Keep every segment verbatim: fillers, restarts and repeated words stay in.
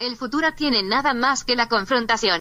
El futuro tiene nada más que la confrontación.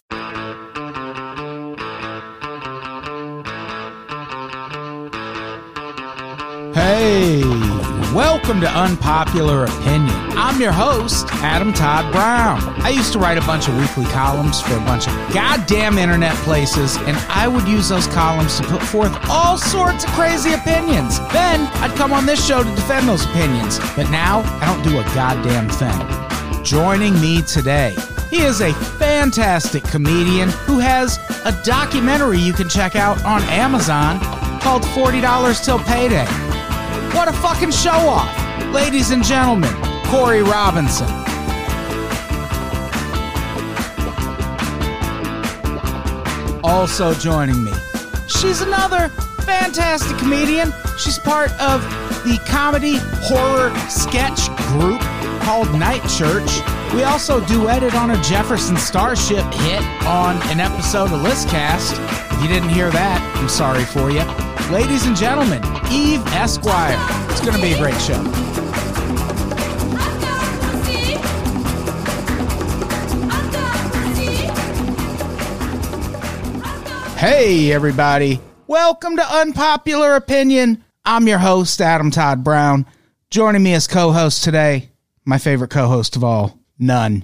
Hey, welcome to Unpopular Opinion. I'm your host, Adam Todd Brown. I used to write a bunch of weekly columns for a bunch of goddamn internet places, and I would use those columns to put forth all sorts of crazy opinions. Then I'd come on this show to defend those opinions. But now, I don't do a goddamn thing. Joining me today, he is a fantastic comedian who has a documentary you can check out on Amazon called forty dollars Till Payday. What a fucking show-off! Ladies and gentlemen, Corey Robinson. Also joining me, she's another fantastic comedian. She's part of the comedy horror sketch group called Night Church. We also duetted on a Jefferson Starship hit on an episode of Listcast. If you didn't hear that, I'm sorry for you. Ladies and gentlemen, Eve Esquire. It's going to be a great show. Hey, everybody. Welcome to Unpopular Opinion. I'm your host, Adam Todd Brown. Joining me as co-host today, my favorite co-host of all, none.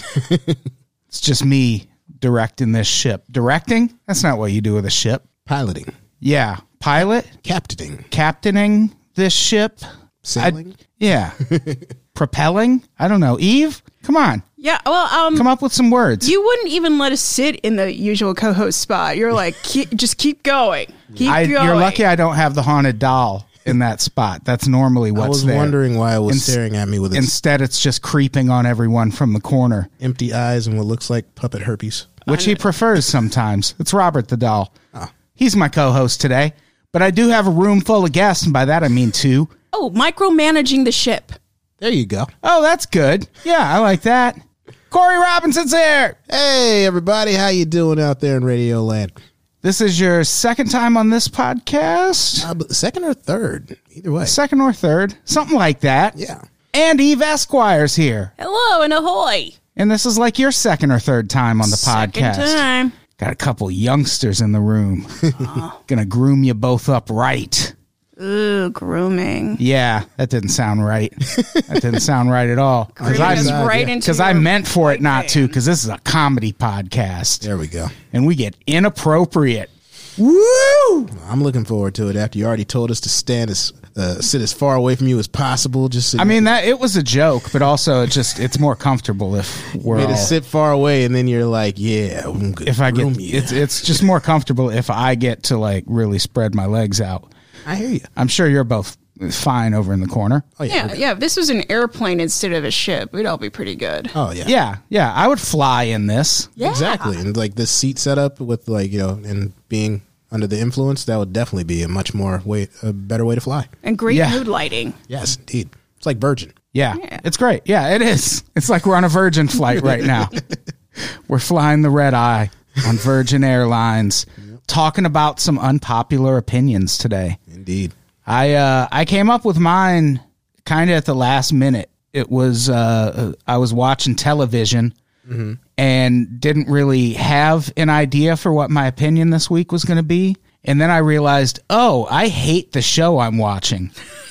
It's just me directing this ship. Directing? That's not what you do with a ship. Piloting. Yeah. Pilot? Captaining. Captaining this ship? Sailing? I, yeah. Propelling? I don't know. Eve? Come on. Yeah, well, um... Come up with some words. You wouldn't even let us sit in the usual co-host spot. You're like, keep, just keep going. Keep I, going. You're lucky I don't have the haunted doll in that spot. That's normally what's there. I was there. wondering why it was In- staring at me with its Instead, it's just creeping on everyone from the corner. empty eyes and what looks like puppet herpes. Which he prefers sometimes. It's Robert the doll. Oh. He's my co-host today. But I do have a room full of guests, and by that I mean two. Oh, micromanaging the ship. There you go. Oh, that's good. Yeah, I like that. Corey Robinson's here. Hey, everybody. How you doing out there in Radio Land? This is your second time on this podcast? Uh, but second or third? Either way. Second or third. Something like that. Yeah. And Eve Esquire's here. Hello and ahoy. And this is like your second or third time on the Second podcast. time. Got a couple youngsters in the room. Gonna groom you both up right. Ooh, grooming. Yeah, that didn't sound right. That didn't sound right at all. Because Grooming us I, right into Because I your meant for it not to, van. because this is a comedy podcast. There we go. And we get inappropriate. Woo! I'm looking forward to it after you already told us to stand as uh, sit as far away from you as possible. Just so I mean, that it was a joke, but also it just it's more comfortable if we're made all, us sit far away, and then you're like, "Yeah, I'm gonna if I get groom you." it's it's just more comfortable if I get to like really spread my legs out. I hear you. I'm sure you're both fine over in the corner. Oh yeah. Yeah, yeah. If this was an airplane instead of a ship, we'd all be pretty good. Oh yeah. Yeah, yeah. I would fly in this. Yeah. Exactly. And like this seat setup with like, you know, and being under the influence, that would definitely be a much more way, a better way to fly. And great Yeah. mood lighting. Yes, indeed. It's like Virgin. Yeah, Yeah. it's great. Yeah, it is. It's like we're on a Virgin flight right now. We're flying the red eye on Virgin Airlines, talking about some unpopular opinions today. Indeed. I uh, I came up with mine kind of at the last minute. It was uh, I was watching television mm-hmm. and didn't really have an idea for what my opinion this week was going to be. And then I realized, oh, I hate the show I'm watching.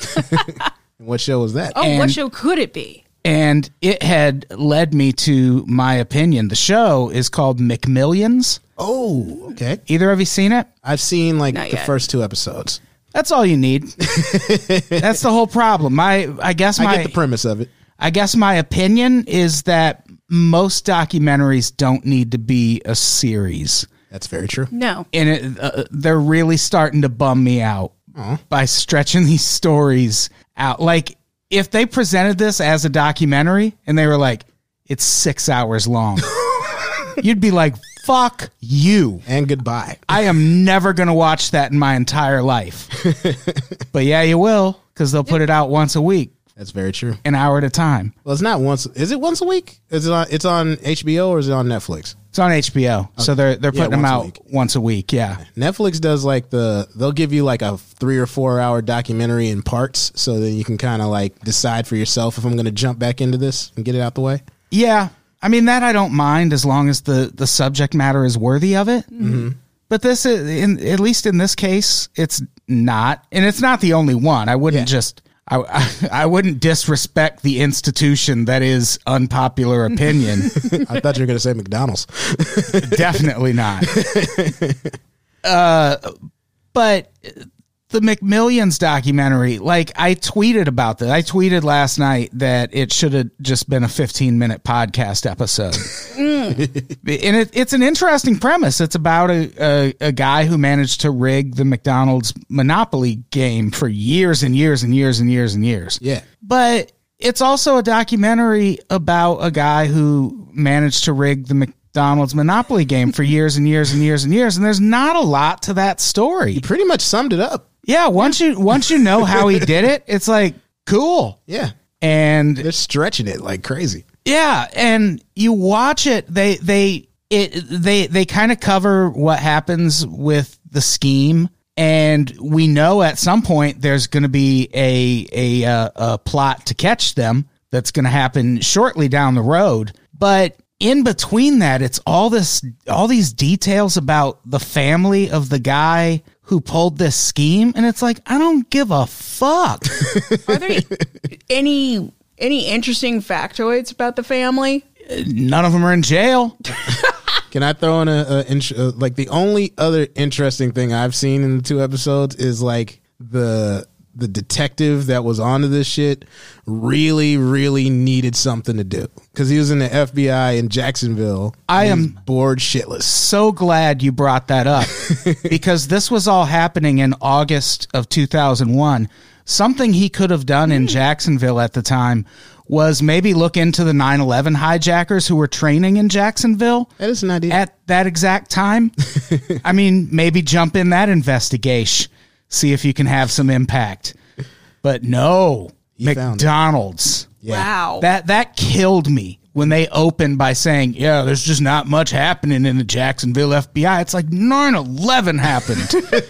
And what show was that? Oh, And- what show could it be? And it had led me to my opinion. The show is called McMillions. Oh, okay. Either of you seen it? I've seen like Not the yet. first two episodes. That's all you need. That's the whole problem. My, I guess my, I get the premise of it. I guess my opinion is that most documentaries don't need to be a series, That's very true. No. and it, uh, they're really starting to bum me out by stretching these stories out. Like if they presented this as a documentary and they were like, "It's six hours long," you'd be like, "Fuck you." And goodbye. I am never going to watch that in my entire life. But yeah, you will, because they'll put it out once a week, That's very true. an hour at a time. Well, it's not once. Is it once a week? Is it on? It's on H B O or is it on Netflix? It's on H B O, so they're they're Yeah, putting them once a out week. once a week. Yeah, Netflix does like the. They'll give you like a three or four hour documentary in parts, so that you can kind of like decide for yourself if I'm going to jump back into this and get it out the way. yeah. I mean, that I don't mind as long as the, the subject matter is worthy of it. Mm-hmm. But this is, in, at least in this case, it's not. And it's not the only one. I wouldn't yeah. just, I, I, I wouldn't disrespect the institution that is Unpopular Opinion. I thought you were going to say McDonald's. Definitely not. Uh, but the McMillions documentary, like I tweeted about that. I tweeted last night that it should have just been a fifteen minute podcast episode. mm. And it, it's an interesting premise. It's about a, a, a guy who managed to rig the McDonald's Monopoly game for years and years and years and years and years. Yeah. But it's also a documentary about a guy who managed to rig the McDonald's McDonald's Monopoly game for years and years and years and years, and there's not a lot to that story. You pretty much summed it up. Yeah, once you once you know how he did it, it's like cool. Yeah, and they're stretching it like crazy. Yeah, and you watch it, they they it they they kind of cover what happens with the scheme, and we know at some point there's going to be a a uh, a plot to catch them that's going to happen shortly down the road, but in between that, it's all this, all these details about the family of the guy who pulled this scheme, and it's like, I don't give a fuck. Are there any any interesting factoids about the family? None of them are in jail. Can I throw in a, a, a like the only other interesting thing I've seen in the two episodes is like the. The detective that was onto this shit really, really needed something to do because he was in the F B I in Jacksonville. I am bored shitless. So glad you brought that up because this was all happening in August of two thousand one. Something he could have done in Jacksonville at the time was maybe look into the nine eleven hijackers who were training in Jacksonville. That is an idea. At that exact time. I mean, maybe jump in that investigation. See if you can have some impact. But no, he McDonald's. Yeah. Wow. That that killed me when they opened by saying, yeah, there's just not much happening in the Jacksonville F B I. It's like nine eleven happened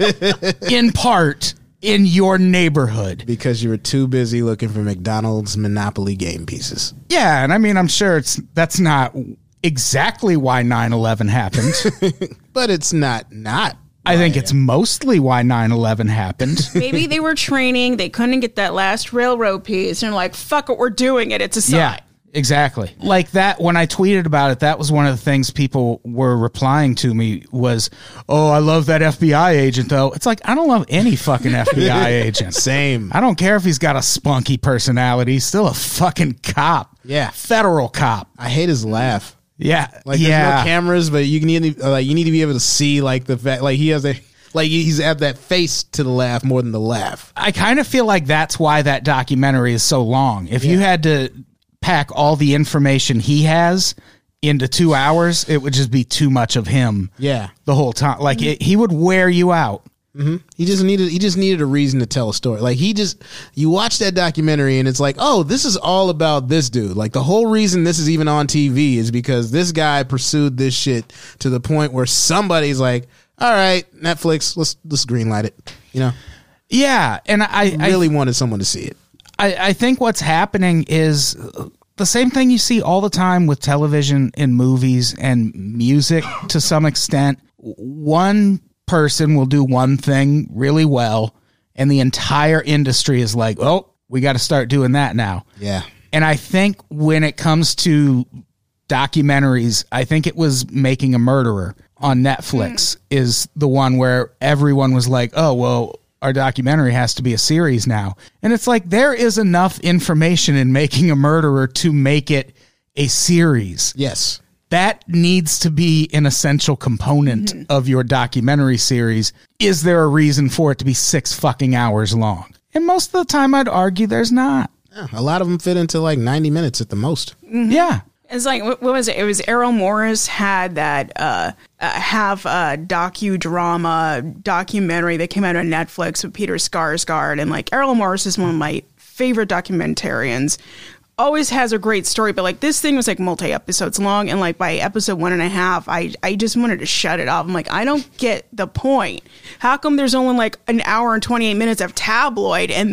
in part in your neighborhood. Because you were too busy looking for McDonald's Monopoly game pieces. Yeah, and I mean, I'm sure it's that's not exactly why nine eleven happened. But it's not not. I think it's mostly why nine eleven happened. Maybe they were training. They couldn't get that last railroad piece. And they're like, fuck it, we're doing it. It's a sign. Yeah, exactly. Like that, when I tweeted about it, that was one of the things people were replying to me was, oh, I love that F B I agent, though. It's like, I don't love any fucking F B I agent. Same. I don't care if he's got a spunky personality. He's still a fucking cop. Yeah. Federal cop. I hate his laugh. Yeah, like yeah. There's no cameras, but you need uh, like you need to be able to see like the fact like he has a like he's at that face to the laugh more than the laugh. I kind of feel like that's why that documentary is so long. If yeah. you had to pack all the information he has into two hours, it would just be too much of him. Yeah, the whole time. Like it, he would wear you out. Mm-hmm. He just needed he just needed a reason to tell a story. Like he just you watch that documentary and it's like, oh, this is all about this dude. Like the whole reason this is even on T V is because this guy pursued this shit to the point where somebody's like, all right, Netflix, let's let's greenlight it. You know? Yeah, and I, I really I, wanted someone to see it. I, I think what's happening is the same thing you see all the time with television and movies and music to some extent. One person will do one thing really well and the entire industry is like, oh, we got to start doing that now. Yeah. And I think when it comes to documentaries, I think it was Making a Murderer on Netflix mm. is the one where everyone was like, oh, well, our documentary has to be a series now. And it's like, there is enough information in Making a Murderer to make it a series. Yes. That needs to be an essential component mm-hmm. of your documentary series. Is there a reason for it to be six fucking hours long? And most of the time, I'd argue there's not. Yeah, a lot of them fit into like ninety minutes at the most. Mm-hmm. Yeah. It's like, what was it? It was Errol Morris had that uh, uh, half uh, docudrama documentary that came out on Netflix with Peter Skarsgård. And like Errol Morris is one of my favorite documentarians. Always has a great story, but like this thing was like multi episodes long, and like by episode one and a half, I I just wanted to shut it off. I'm like, I don't get the point. How come there's only like an hour and twenty-eight minutes of tabloid, and that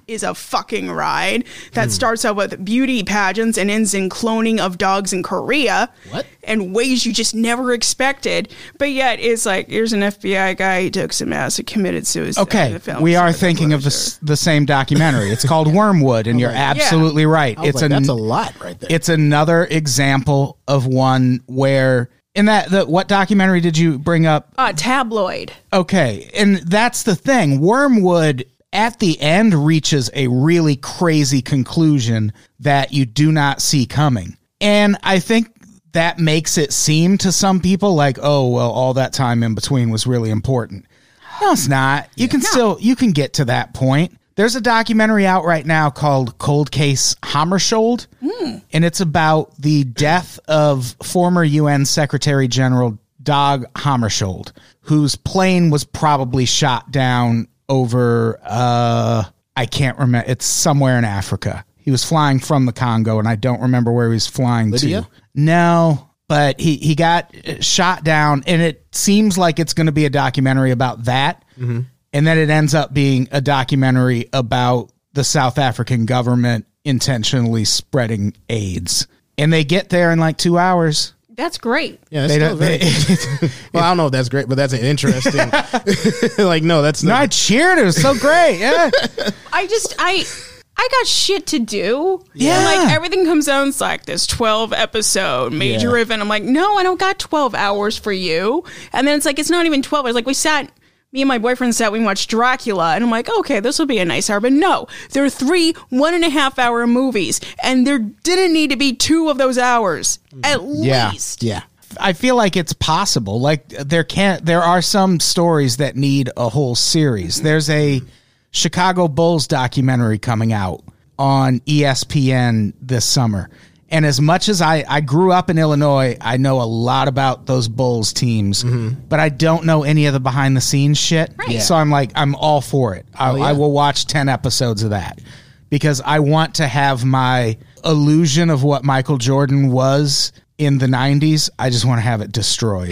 is a fucking ride that mm. starts out with beauty pageants and ends in cloning of dogs in Korea. What? And ways you just never expected. But yet it's like, here's an F B I guy, he took some acid, committed suicide. Okay, we are thinking of the, the same documentary. It's called Wormwood, and you're like, absolutely yeah. right. It's like, an, that's a lot right there. It's another example of one where... In that, the, what documentary did you bring up? Uh, Tabloid. Okay, and that's the thing. Wormwood, at the end, reaches a really crazy conclusion that you do not see coming. And I think that makes it seem to some people like, oh, well, all that time in between was really important. No, it's not. You yeah. can no. still, you can get to that point. There's a documentary out right now called Cold Case Hammarskjöld, mm. and it's about the death of former U N Secretary General Dag Hammarskjöld, whose plane was probably shot down over, uh, I can't remember, it's somewhere in Africa. He was flying from the Congo, and I don't remember where he was flying Lydia? to. No, but he, he got shot down, and it seems like it's going to be a documentary about that. Mm-hmm. And then it ends up being a documentary about the South African government intentionally spreading AIDS. And they get there in like two hours. That's great. Yeah, that's still very, they, well, I don't know if that's great, but that's interesting. Like, no, that's not. No, I cheered. It was so great. Yeah. I just, I... I got shit to do. Yeah. And like everything comes out, it's like this twelve episode major yeah. event. I'm like, no, I don't got twelve hours for you. And then it's like, it's not even twelve hours. Like we sat, me and my boyfriend sat, we watched Dracula. And I'm like, okay, this will be a nice hour. But no, there are three one and a half hour movies. And there didn't need to be two of those hours. At yeah. least. Yeah. I feel like it's possible. Like there can't, there are some stories that need a whole series. There's a Chicago Bulls documentary coming out on E S P N this summer. And as much as I, I grew up in Illinois, I know a lot about those Bulls teams, mm-hmm. but I don't know any of the behind the scenes shit. Right. Yeah. So I'm like, I'm all for it. I, oh, yeah. I will watch ten episodes of that because I want to have my illusion of what Michael Jordan was in the nineties. I just want to have it destroyed.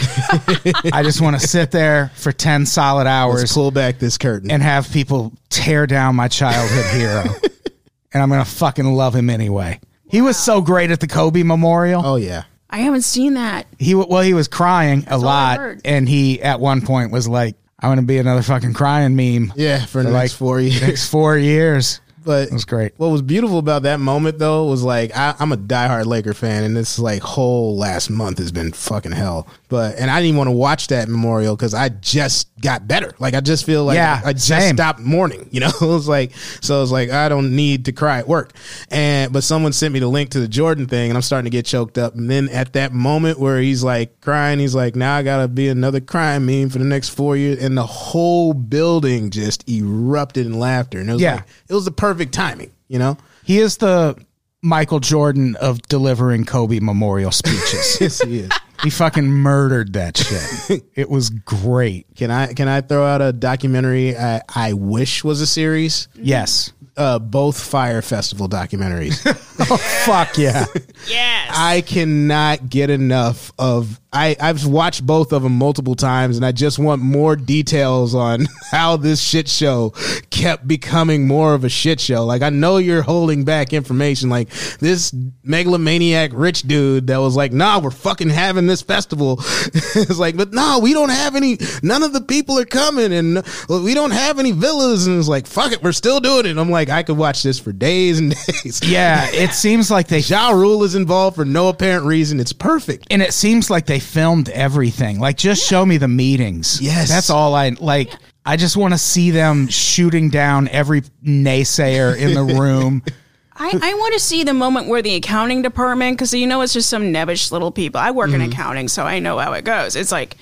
I just want to sit there for ten solid hours. Let's pull back this curtain. And have people tear down my childhood hero. And I'm going to fucking love him anyway. He wow. was so great at the Kobe Memorial. Oh, yeah. I haven't seen that. He Well, he was crying That's a lot. And he, at one point, was like, I'm going to be another fucking crying meme. Yeah, for, for the like next four years. Next four years. But it was great. What was beautiful about that moment, though, was like I, I'm a diehard Laker fan, and this like whole last month has been fucking hell. But and I didn't even want to watch that memorial because I just got better. Like I just feel like yeah, I, I just same. stopped mourning. You know, it was like so. It's like I don't need to cry at work. And but someone sent me the link to the Jordan thing, and I'm starting to get choked up. And then at that moment where he's like crying, he's like, "Now I gotta be another crying meme for the next four years," and the whole building just erupted in laughter. And it was yeah. like it was the perfect timing. You know, he is the Michael Jordan of delivering Kobe memorial speeches. Yes, he is. He fucking murdered that shit. It was great. Can I can I throw out a documentary I, I wish was a series? Yes. Uh, both Fire Festival documentaries. Oh, fuck yeah. Yes. I cannot get enough of... I, I've watched both of them multiple times, and I just want more details on how this shit show kept becoming more of a shit show. Like, I know you're holding back information. Like, this megalomaniac rich dude that was like, nah, we're fucking having this festival. It's like, but no, we don't have any... None of the people are coming, and we don't have any villas. And it's like, fuck it, we're still doing it. I'm like, I could watch this for days and days. Yeah, it seems like they... Ja Rule is involved for no apparent reason. It's perfect. And it seems like they filmed everything. Like, just show me the meetings. Yes. That's all I... Like, I just want to see them shooting down every naysayer in the room. I, I want to see the moment where the accounting department, because you know it's just some nebbish little people. I work mm-hmm. in accounting, so I know how it goes. It's like,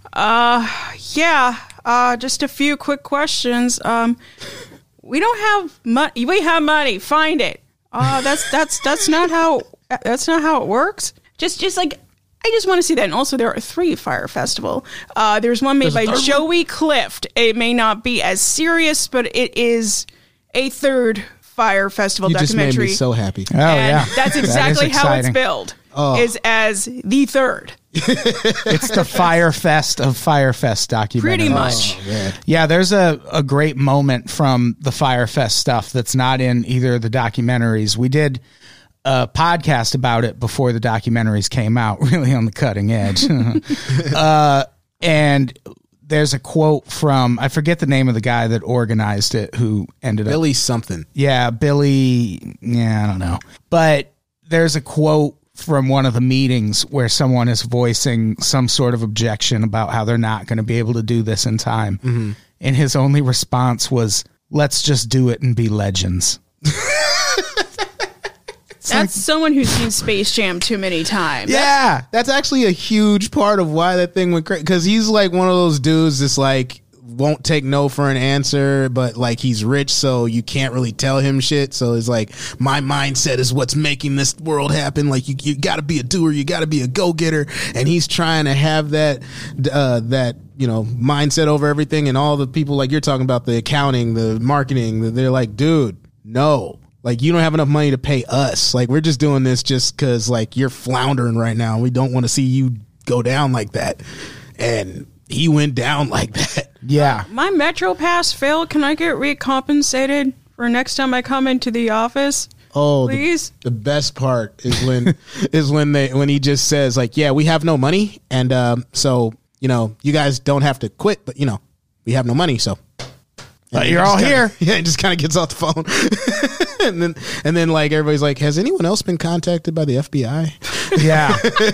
uh, yeah, uh, just a few quick questions. Um... We don't have money. We have money. Find it. Uh, that's that's that's not how that's not how it works. Just just like I just want to see that. And also, there are three Fire Festival. Uh, there's one made there's by Joey one? Clift. It may not be as serious, but it is a third Fire Festival you documentary. You just made me so happy. Oh, and yeah. That's exactly that how it's billed. Oh. Is as the third. It's the Firefest of Firefest documentaries. Pretty much. Oh, Yeah, there's a, a great moment from the Firefest stuff that's not in either of the documentaries. We did a podcast about it before the documentaries came out, really on the cutting edge. uh, and there's a quote from, I forget the name of the guy that organized it, who ended up... Billy something. Yeah, Billy, yeah, I don't know. But there's a quote from one of the meetings where someone is voicing some sort of objection about how they're not going to be able to do this in time. Mm-hmm. And his only response was, let's just do it and be legends. That's someone who's seen Space Jam too many times. Yeah, that's actually a huge part of why that thing went crazy. Because he's like one of those dudes that's like won't take no for an answer, but like he's rich, so you can't really tell him shit. So it's like, my mindset is what's making this world happen. Like you, you got to be a doer, you got to be a go getter, and he's trying to have that uh, that you know mindset over everything. And all the people like you're talking about, the accounting, the marketing, they're like, dude, no. Like, you don't have enough money to pay us. Like, we're just doing this just because, like, you're floundering right now. We don't want to see you go down like that. And he went down like that. Yeah. My Metro Pass failed. Can I get recompensated for next time I come into the office? Oh, please. The, the best part is when is when they when he just says, like, yeah, we have no money. And um, so, you know, you guys don't have to quit. But, you know, we have no money. So. But you're all kinda, here. Yeah, it just kind of gets off the phone. and then, and then, like, everybody's like, has anyone else been contacted by the F B I? Yeah.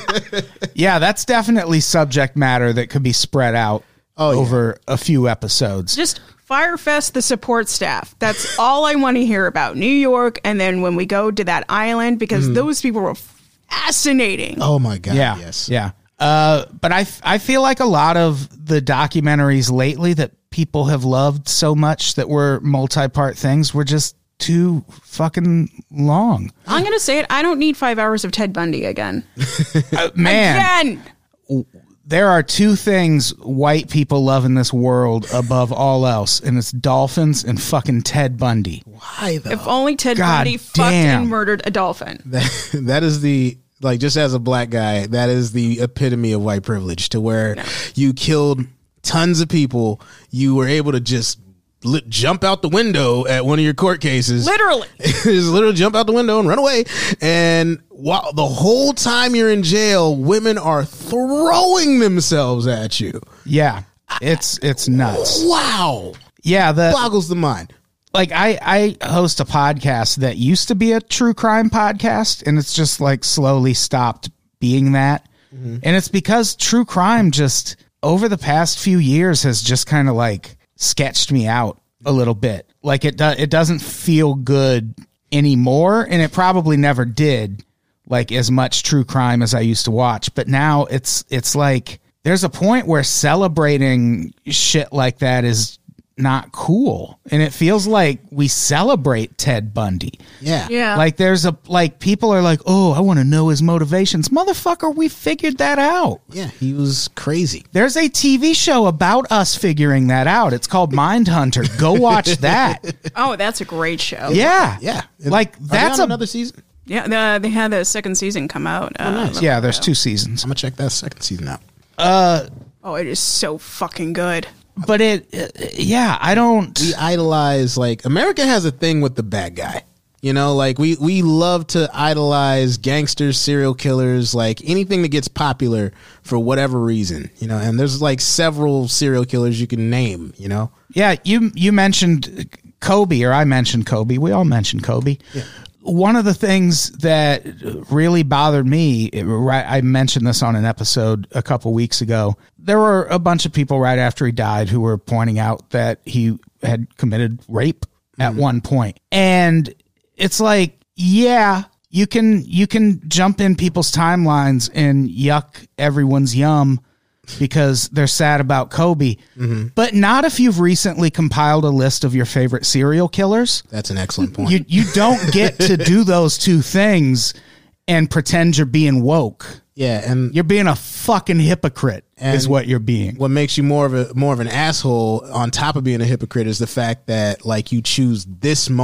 Yeah, that's definitely subject matter that could be spread out oh, over yeah. a few episodes. Just Firefest, the support staff. That's all I want to hear about. New York, and then when we go to that island, because mm. those people were fascinating. Oh, my God, yeah, yes. Yeah. Uh, but I, I feel like a lot of the documentaries lately that people have loved so much that were multi-part things were just too fucking long. I'm going to say it. I don't need five hours of Ted Bundy again. uh, man. Again. There are two things white people love in this world above all else, and it's dolphins and fucking Ted Bundy. Why, though? If only Ted God Bundy damn. fucked and murdered a dolphin. That, that is the... Like, just as a black guy, that is the epitome of white privilege, to where no. you killed tons of people. You were able to just li- jump out the window at one of your court cases. Literally. Just literally jump out the window and run away. And while the whole time you're in jail, women are throwing themselves at you. Yeah. It's, it's nuts. Wow. Yeah. The boggles the mind. Like, I, I host a podcast that used to be a true crime podcast, and it's just like slowly stopped being that. Mm-hmm. And it's because true crime just over the past few years has just kind of like sketched me out a little bit. Like, it, do, it doesn't feel good anymore, and it probably never did like as much true crime as I used to watch. But now it's, it's like there's a point where celebrating shit like that is not cool, and it feels like we celebrate Ted Bundy. Yeah. Yeah. Like there's a like people are like, "Oh, I want to know his motivations." Motherfucker, we figured that out. Yeah, he was crazy. There's a T V show about us figuring that out. It's called Mindhunter. Go watch that. Oh, that's a great show. Yeah. Yeah. Like Are that's they on a, another season. Yeah, the, they had the second season come out. Uh, Oh, nice. Yeah, there's two seasons. I'm gonna check that second season out. Uh Oh, it is so fucking good. But it, uh, yeah, I don't. We idolize, like, America has a thing with the bad guy. You know, like, we, we love to idolize gangsters, serial killers, like, anything that gets popular for whatever reason, you know, and there's, like, several serial killers you can name, you know? Yeah, you you mentioned Kobe, or I mentioned Kobe. We all mentioned Kobe. Yeah. One of the things that really bothered me, it, right, I mentioned this on an episode a couple weeks ago. There were a bunch of people right after he died who were pointing out that he had committed rape at mm-hmm. one point. And it's like, yeah, you can you can jump in people's timelines and yuck everyone's yum because they're sad about Kobe, mm-hmm. but not if you've recently compiled a list of your favorite serial killers. That's an excellent point. You you don't get to do those two things and pretend you're being woke. Yeah, and you're being a fucking hypocrite is what you're being. What makes you more of a more of an asshole on top of being a hypocrite is the fact that, like, you choose this moment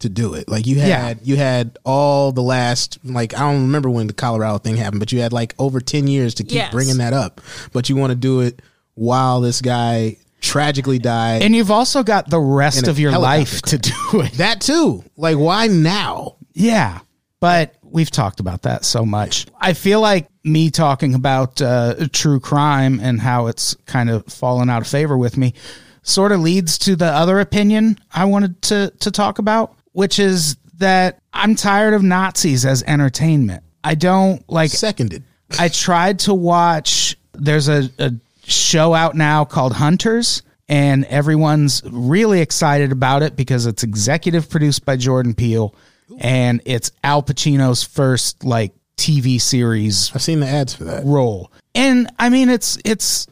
to do it. Like you had Yeah. you had all the last, like, I don't remember when the Colorado thing happened, but you had like over ten years to keep Yes. bringing that up. But you want to do it while this guy tragically died. And you've also got the rest In a of your helicopter life to do it. That too. Like, why now? Yeah, but we've talked about that so much. I feel like me talking about uh, true crime and how it's kind of fallen out of favor with me sort of leads to the other opinion I wanted to, to talk about, which is that I'm tired of Nazis as entertainment. I don't like... Seconded. I tried to watch... There's a, a show out now called Hunters, and everyone's really excited about it because it's executive produced by Jordan Peele, and it's Al Pacino's first like T V series I've seen the ads for that. role. And I mean, it's it's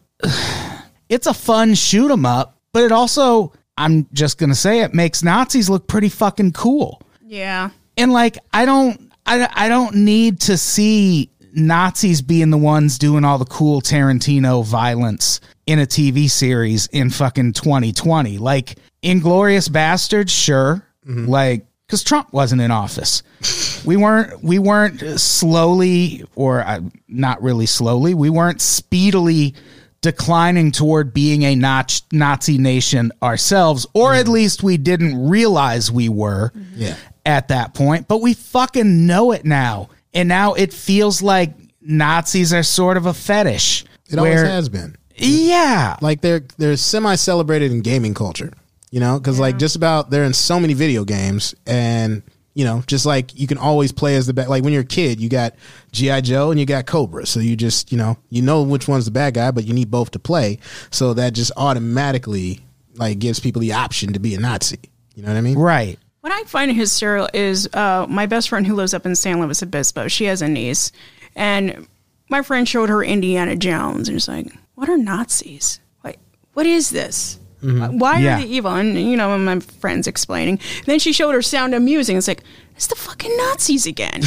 it's a fun shoot 'em up, but it also, I'm just gonna say, it makes Nazis look pretty fucking cool. Yeah. And like, I don't, I, I don't need to see Nazis being the ones doing all the cool Tarantino violence in a T V series in fucking twenty twenty. Like, Inglourious Bastards, sure. Mm-hmm. Like, because Trump wasn't in office. We weren't, we weren't slowly, or uh, not really slowly, we weren't speedily declining toward being a Nazi, Nazi nation ourselves, or at least we didn't realize we were Yeah. at that point, but we fucking know it now. And now it feels like Nazis are sort of a fetish. It where, always has been. Yeah. Like they're they're semi celebrated in gaming culture, you know, because like just about they're in so many video games, and you know, just like you can always play as the bad. Like when you're a kid, you got G I Joe and you got Cobra, so you just you know you know which one's the bad guy, but you need both to play. So that just automatically like gives people the option to be a Nazi. You know what I mean? Right. What I find hysterical is uh, my best friend who lives up in San Luis Obispo. She has a niece, and my friend showed her Indiana Jones, and it's like, "What are Nazis? Like, what is this? Why Yeah. are they evil?" And you know, and my friend's explaining. And then she showed her Sound of Music. It's like, it's the fucking Nazis again.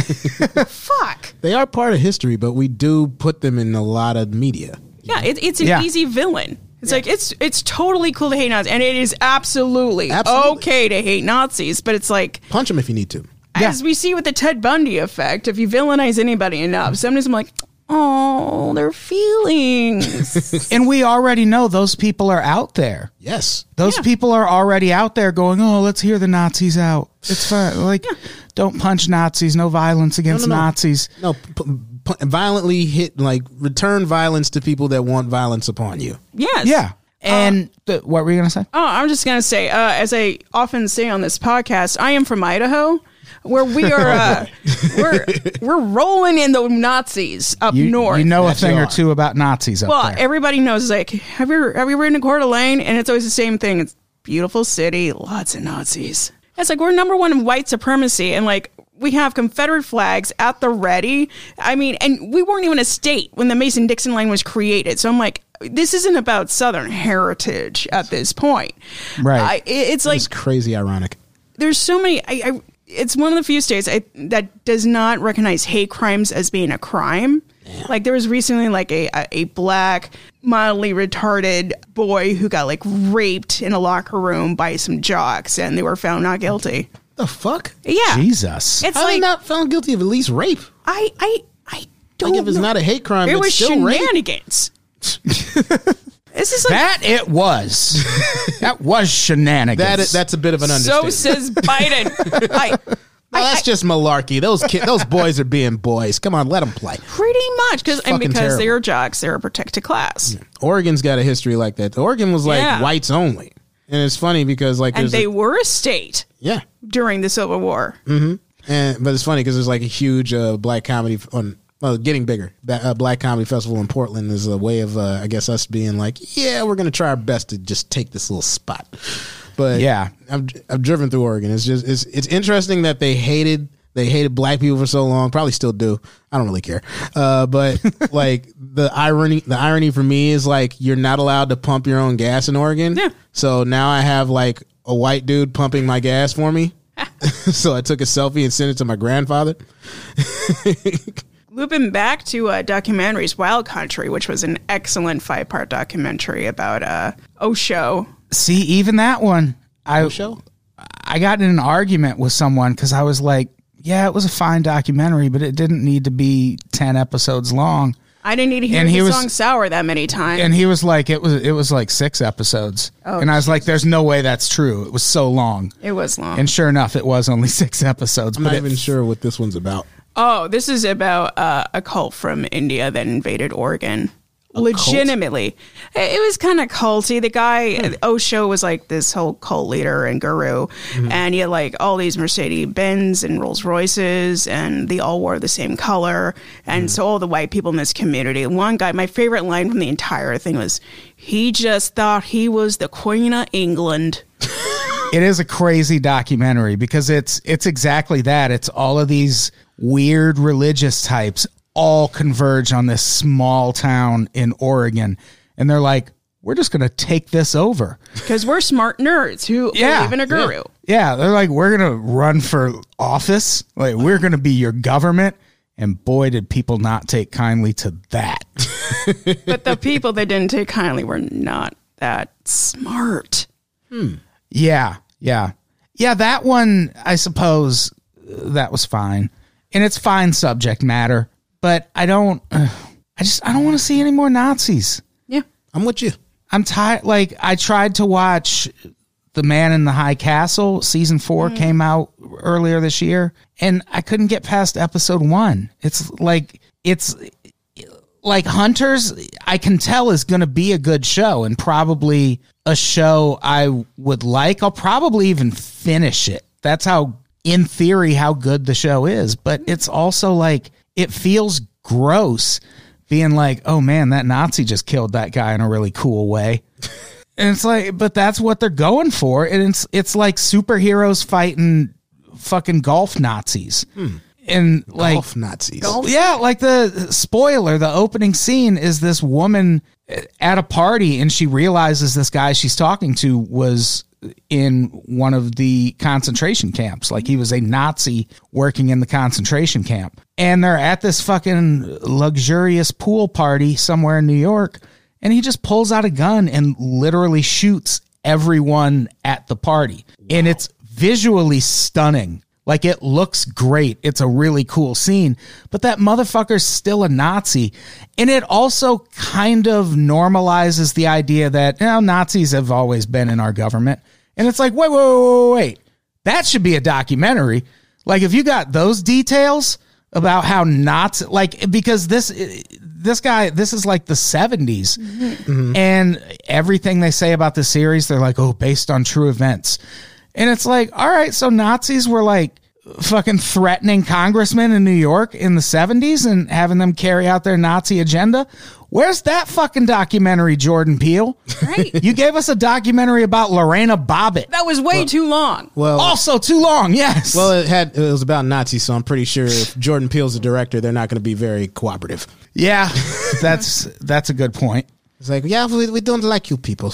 Fuck. They are part of history, but we do put them in a lot of media. Yeah, it, it's an Yeah. easy villain. It's like it's it's totally cool to hate Nazis, and it is absolutely, Absolutely. okay to hate Nazis. But it's like, Punch them if you need to. Yeah. as we see with the Ted Bundy effect, if you villainize anybody enough, sometimes I'm like, oh, their feelings. And we already know those people are out there. Yes. Those Yeah. people are already out there going, oh, let's hear the Nazis out. It's fine. Like, don't punch Nazis. No violence against no, no. Nazis. No, p- p- violently hit, like, return violence to people that want violence upon you. Yes. Yeah. And th- what were you going to say? Oh, I'm just gonna say, uh, as I often say on this podcast, I am from Idaho, where we are uh, we're we're rolling in the Nazis up You, north. you know a Yes, thing you or are. two about Nazis up Well, there. everybody knows. Like, have you have you ridden to Coeur d'Alene? And it's always the same thing. It's beautiful city, lots of Nazis. It's like we're number one in white supremacy, and like we have Confederate flags at the ready. I mean, and we weren't even a state when the Mason-Dixon line was created. So I'm like, this isn't about Southern heritage at this point. Right. I, it- it's like It's crazy ironic. there's so many. I, I it's one of the few states I, that does not recognize hate crimes as being a crime. Like there was recently like a, a a black mildly retarded boy who got like raped in a locker room by some jocks, and they were found not guilty. The fuck? Yeah, Jesus. it's How are they like not found guilty of at least rape? I I I don't. Like if it's know. not a hate crime, it it's was still rape. shenanigans. This is like That it was. That was shenanigans. That is, that's a bit of an so understatement. says Biden. I, no, that's just malarkey. Those kid, those boys are being boys. Come on, let them play. pretty much because and fucking because terrible. they are jocks, they're a protected class. Oregon's got a history like that. Oregon was like Yeah. whites only, and it's funny because like And there's they a, were a state yeah, during the Civil War. and but it's funny because there's like a huge uh, black comedy on. Well, getting bigger. That uh, Black Comedy Festival in Portland is a way of, uh, I guess, us being like, yeah, we're going to try our best to just take this little spot. But Yeah. I've, I've driven through Oregon. It's just, it's, it's interesting that they hated, they hated black people for so long. Probably still do. I don't really care. Uh, but like the irony, the irony for me is like, you're not allowed to pump your own gas in Oregon. Yeah. So now I have like a white dude pumping my gas for me. So I took a selfie and sent it to my grandfather. Looping back to uh, documentaries, Wild Country, which was an excellent five-part documentary about uh, Osho. See, even that one. I Osho? I got in an argument with someone because I was like, yeah, it was a fine documentary, but it didn't need to be ten episodes long. I didn't need to hear And the he was- song Sour that many times. And he was like, it was it was like six episodes. Oh, and I was like, there's no way that's true. It was so long. It was long. And sure enough, it was only six episodes. I'm but not it, even sure what this one's about. Oh, this is about uh, a cult from India that invaded Oregon. Legitimately. It it was kind of culty. The guy, Osho, was like this whole cult leader and guru. And he had like all these Mercedes Benz and Rolls Royces, and they all wore the same color. And so all the white people in this community, one guy, my favorite line from the entire thing was, he just thought he was the Queen of England. it is a crazy documentary because it's it's exactly that. It's all of these weird religious types all converge on this small town in Oregon. And they're like, we're just going to take this over. Because we're smart nerds who Yeah, believe in a guru. Yeah, they're like, we're going to run for office. Like, we're going to be your government. And boy, did people not take kindly to that. But the people that didn't take kindly were not that smart. Yeah, yeah. Yeah, that one, I suppose, uh, that was fine. And it's fine subject matter. But I don't, uh, I just, I don't want to see any more Nazis. Yeah. I'm with you. I'm tired. Like, I tried to watch The Man in the High Castle. Season four Mm. came out earlier this year, and I couldn't get past episode one. It's like, it's like Hunters, I can tell is going to be a good show and probably a show I would like. I'll probably even finish it. That's how, in theory, how good the show is. But it's also like, it feels gross being like, oh man, that Nazi just killed that guy in a really cool way. And it's like, but that's what they're going for. And it's, it's like superheroes fighting fucking golf Nazis. And like, Golf Nazis. yeah, like the spoiler, the opening scene is this woman at a party and she realizes this guy she's talking to was in one of the concentration camps. Like he was a Nazi working in the concentration camp. And they're at this fucking luxurious pool party somewhere in New York. And he just pulls out a gun and literally shoots everyone at the party. Wow. And it's visually stunning. Like, it looks great. It's a really cool scene. But that motherfucker's still a Nazi. And it also kind of normalizes the idea that, you know, Nazis have always been in our government. And it's like, wait, wait, wait, wait, wait. That should be a documentary. Like, if you got those details about how Nazi, like, because this this guy, this is like the seventies. Mm-hmm. And everything they say about the series, they're like, oh, based on true events. And it's like, all right, so Nazis were like fucking threatening congressmen in New York in the seventies and having them carry out their Nazi agenda. Where's that fucking documentary, Jordan Peele? Right. You gave us a documentary about Lorena Bobbitt. That was way too long. Well, Also too long, yes. well, it had it was about Nazis, so I'm pretty sure if Jordan Peele's the director, they're not going to be very cooperative. yeah, that's that's a good point. It's like, yeah, we, we don't like you people.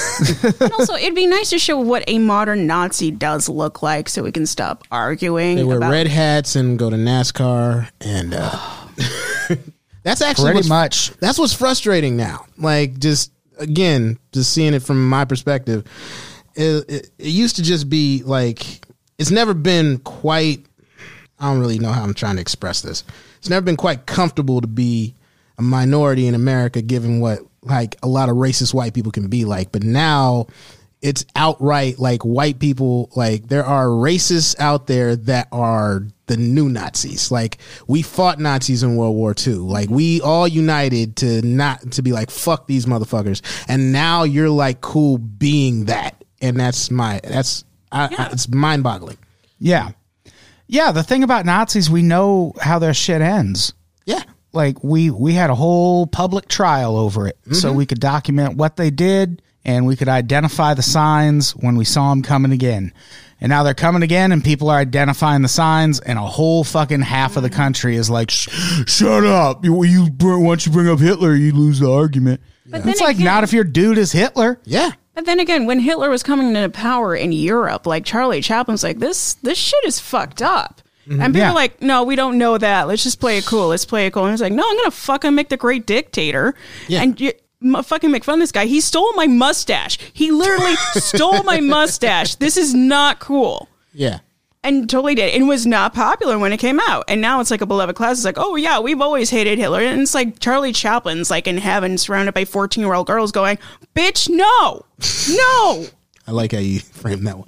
And also, it'd be nice to show what a modern Nazi does look like so we can stop arguing. They wear about red hats and go to NASCAR, and uh, that's actually Pretty what's, much. that's what's frustrating now. Like, just again, just seeing it from my perspective, it, it, it used to just be like, it's never been quite. I don't really know how I'm trying to express this. It's never been quite comfortable to be a minority in America, given what like a lot of racist white people can be like. But now it's outright like white people, like there are racists out there that are the new Nazis. Like, we fought Nazis in World War Two. Like, we all united to not to be like, fuck these motherfuckers. And now you're like cool being that. And that's my, that's, I, Yeah. I, it's mind boggling. Yeah. Yeah, the thing about Nazis, we know how their shit ends. Yeah. Like, we we had a whole public trial over it, mm-hmm. so we could document what they did and we could identify the signs when we saw them coming again. And now they're coming again and people are identifying the signs, and a whole fucking half of the country is like, Sh- shut up. You, you once you bring up Hitler, you lose the argument. But It's then like, again- not if your dude is Hitler. Yeah. But then again, when Hitler was coming into power in Europe, like Charlie Chaplin's like, this this shit is fucked up. And people Yeah. are like, no, we don't know that. Let's just play it cool. Let's play it cool. And he's like, no, I'm going to fucking make the great dictator. Yeah. And you, m- fucking make fun of this guy. He stole my mustache. He literally stole my mustache. This is not cool. Yeah. And totally did. And was not popular when it came out. And now it's like a beloved class. It's like, oh, yeah, we've always hated Hitler. And it's like Charlie Chaplin's like in heaven surrounded by fourteen-year-old girls going, bitch, no, no. I like how you framed that one.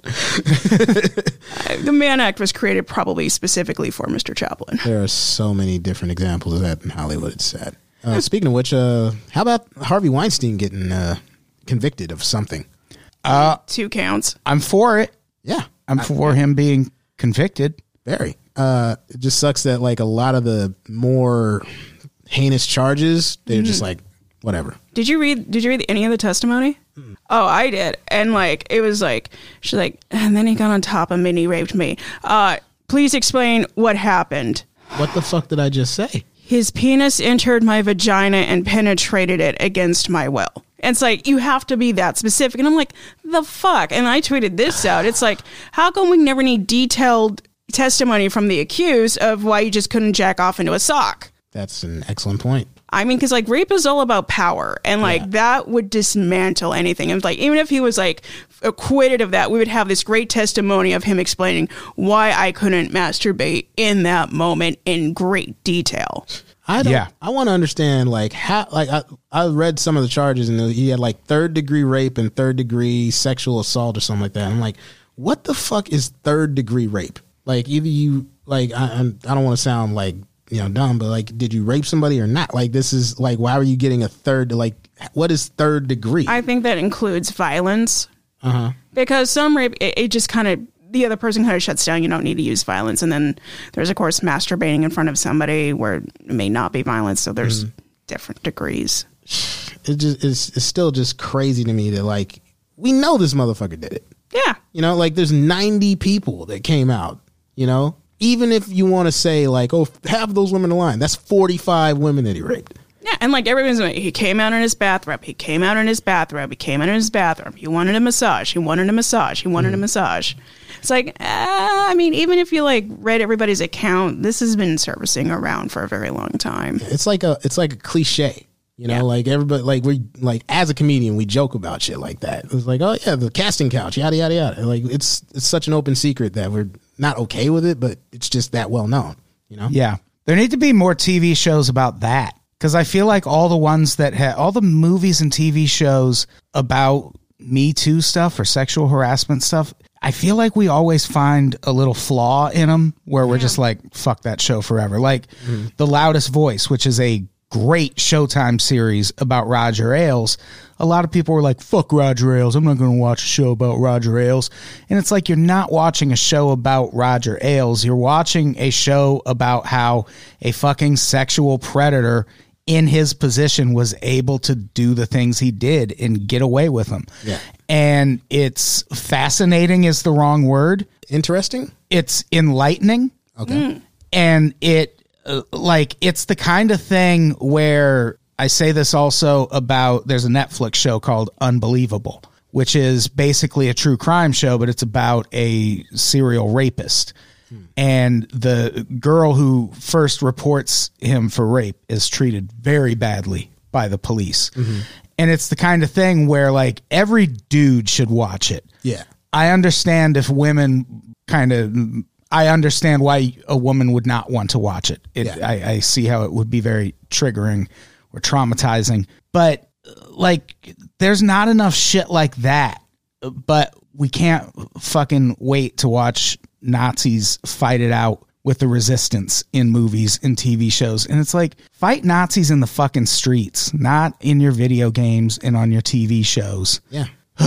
The Mann Act was created probably specifically for Mister Chaplin. There are so many different examples of that in Hollywood, it's sad. Uh, speaking of which, uh, how about Harvey Weinstein getting uh, convicted of something? Uh, Two counts. I'm for it. Yeah. I'm for him being convicted. Very. Uh, it just sucks that like a lot of the more heinous charges, they're mm-hmm. just like, whatever. Did you read, did you read any of the testimony? Mm. Oh, I did. And like, it was like, she's like, and then he got on top of me and he raped me. Uh, please explain what happened. What the fuck did I just say? His penis entered my vagina and penetrated it against my will. And it's like, you have to be that specific. And I'm like, the fuck? And I tweeted this out. It's like, how come we never need detailed testimony from the accused of why you just couldn't jack off into a sock? That's an excellent point. I mean, because like rape is all about power. And like yeah. that would dismantle anything. And like, even if he was like acquitted of that, we would have this great testimony of him explaining why I couldn't masturbate in that moment in great detail. I don't, yeah. I want to understand like how like I, I read some of the charges and he had like third degree rape and third degree sexual assault or something like that. I'm like, what the fuck is third degree rape? Like either you like I I'm, I don't want to sound like you know dumb, but like did you rape somebody or not? Like this is like why are you getting a third? Like what is third degree? I think that includes violence. Uh huh. Because some rape it, it just kind of. The other person kind of shuts down. You don't need to use violence. And then there's, of course, masturbating in front of somebody where it may not be violence. So there's mm. different degrees. It just it's, it's still just crazy to me that, like, we know this motherfucker did it. Yeah. You know, like, there's ninety people that came out, you know? Even if you want to say, like, oh, half those women are lying. That's forty-five women that he raped. Yeah, and like everyone's like, he came out in his bathrobe. He came out in his bathrobe. He came out in his bathrobe. He wanted a massage. He wanted a massage. He wanted mm. a massage. It's like, uh, I mean, even if you like read everybody's account, this has been servicing around for a very long time. It's like a, it's like a cliche, you know, yeah. like everybody, like we, like as a comedian, we joke about shit like that. It's like, oh yeah, the casting couch, yada yada yada. Like it's, it's such an open secret that we're not okay with it, but it's just that well known, you know. Yeah, there need to be more T V shows about that because I feel like all the ones that have all the movies and T V shows about Me Too stuff or sexual harassment stuff. I feel like we always find a little flaw in them where we're yeah. just like, fuck that show forever. Like mm-hmm. The Loudest Voice, which is a great Showtime series about Roger Ailes. A lot of people were like, fuck Roger Ailes. I'm not going to watch a show about Roger Ailes. And it's like, you're not watching a show about Roger Ailes. You're watching a show about how a fucking sexual predator in his position was able to do the things he did and get away with them. Yeah. And it's fascinating is the wrong word. Interesting? It's enlightening. Okay. Mm. And it, uh, like, it's the kind of thing where I say this also about, there's a Netflix show called Unbelievable, which is basically a true crime show, but it's about a serial rapist. Hmm. And the girl who first reports him for rape is treated very badly by the police. Mm-hmm. And it's the kind of thing where, like, every dude should watch it. Yeah. I understand if women kind of, I understand why a woman would not want to watch it. it yeah. I, I see how it would be very triggering or traumatizing. But, like, there's not enough shit like that. But we can't fucking wait to watch Nazis fight it out with the resistance in movies and T V shows. And it's like, fight Nazis in the fucking streets, not in your video games and on your T V shows. Yeah.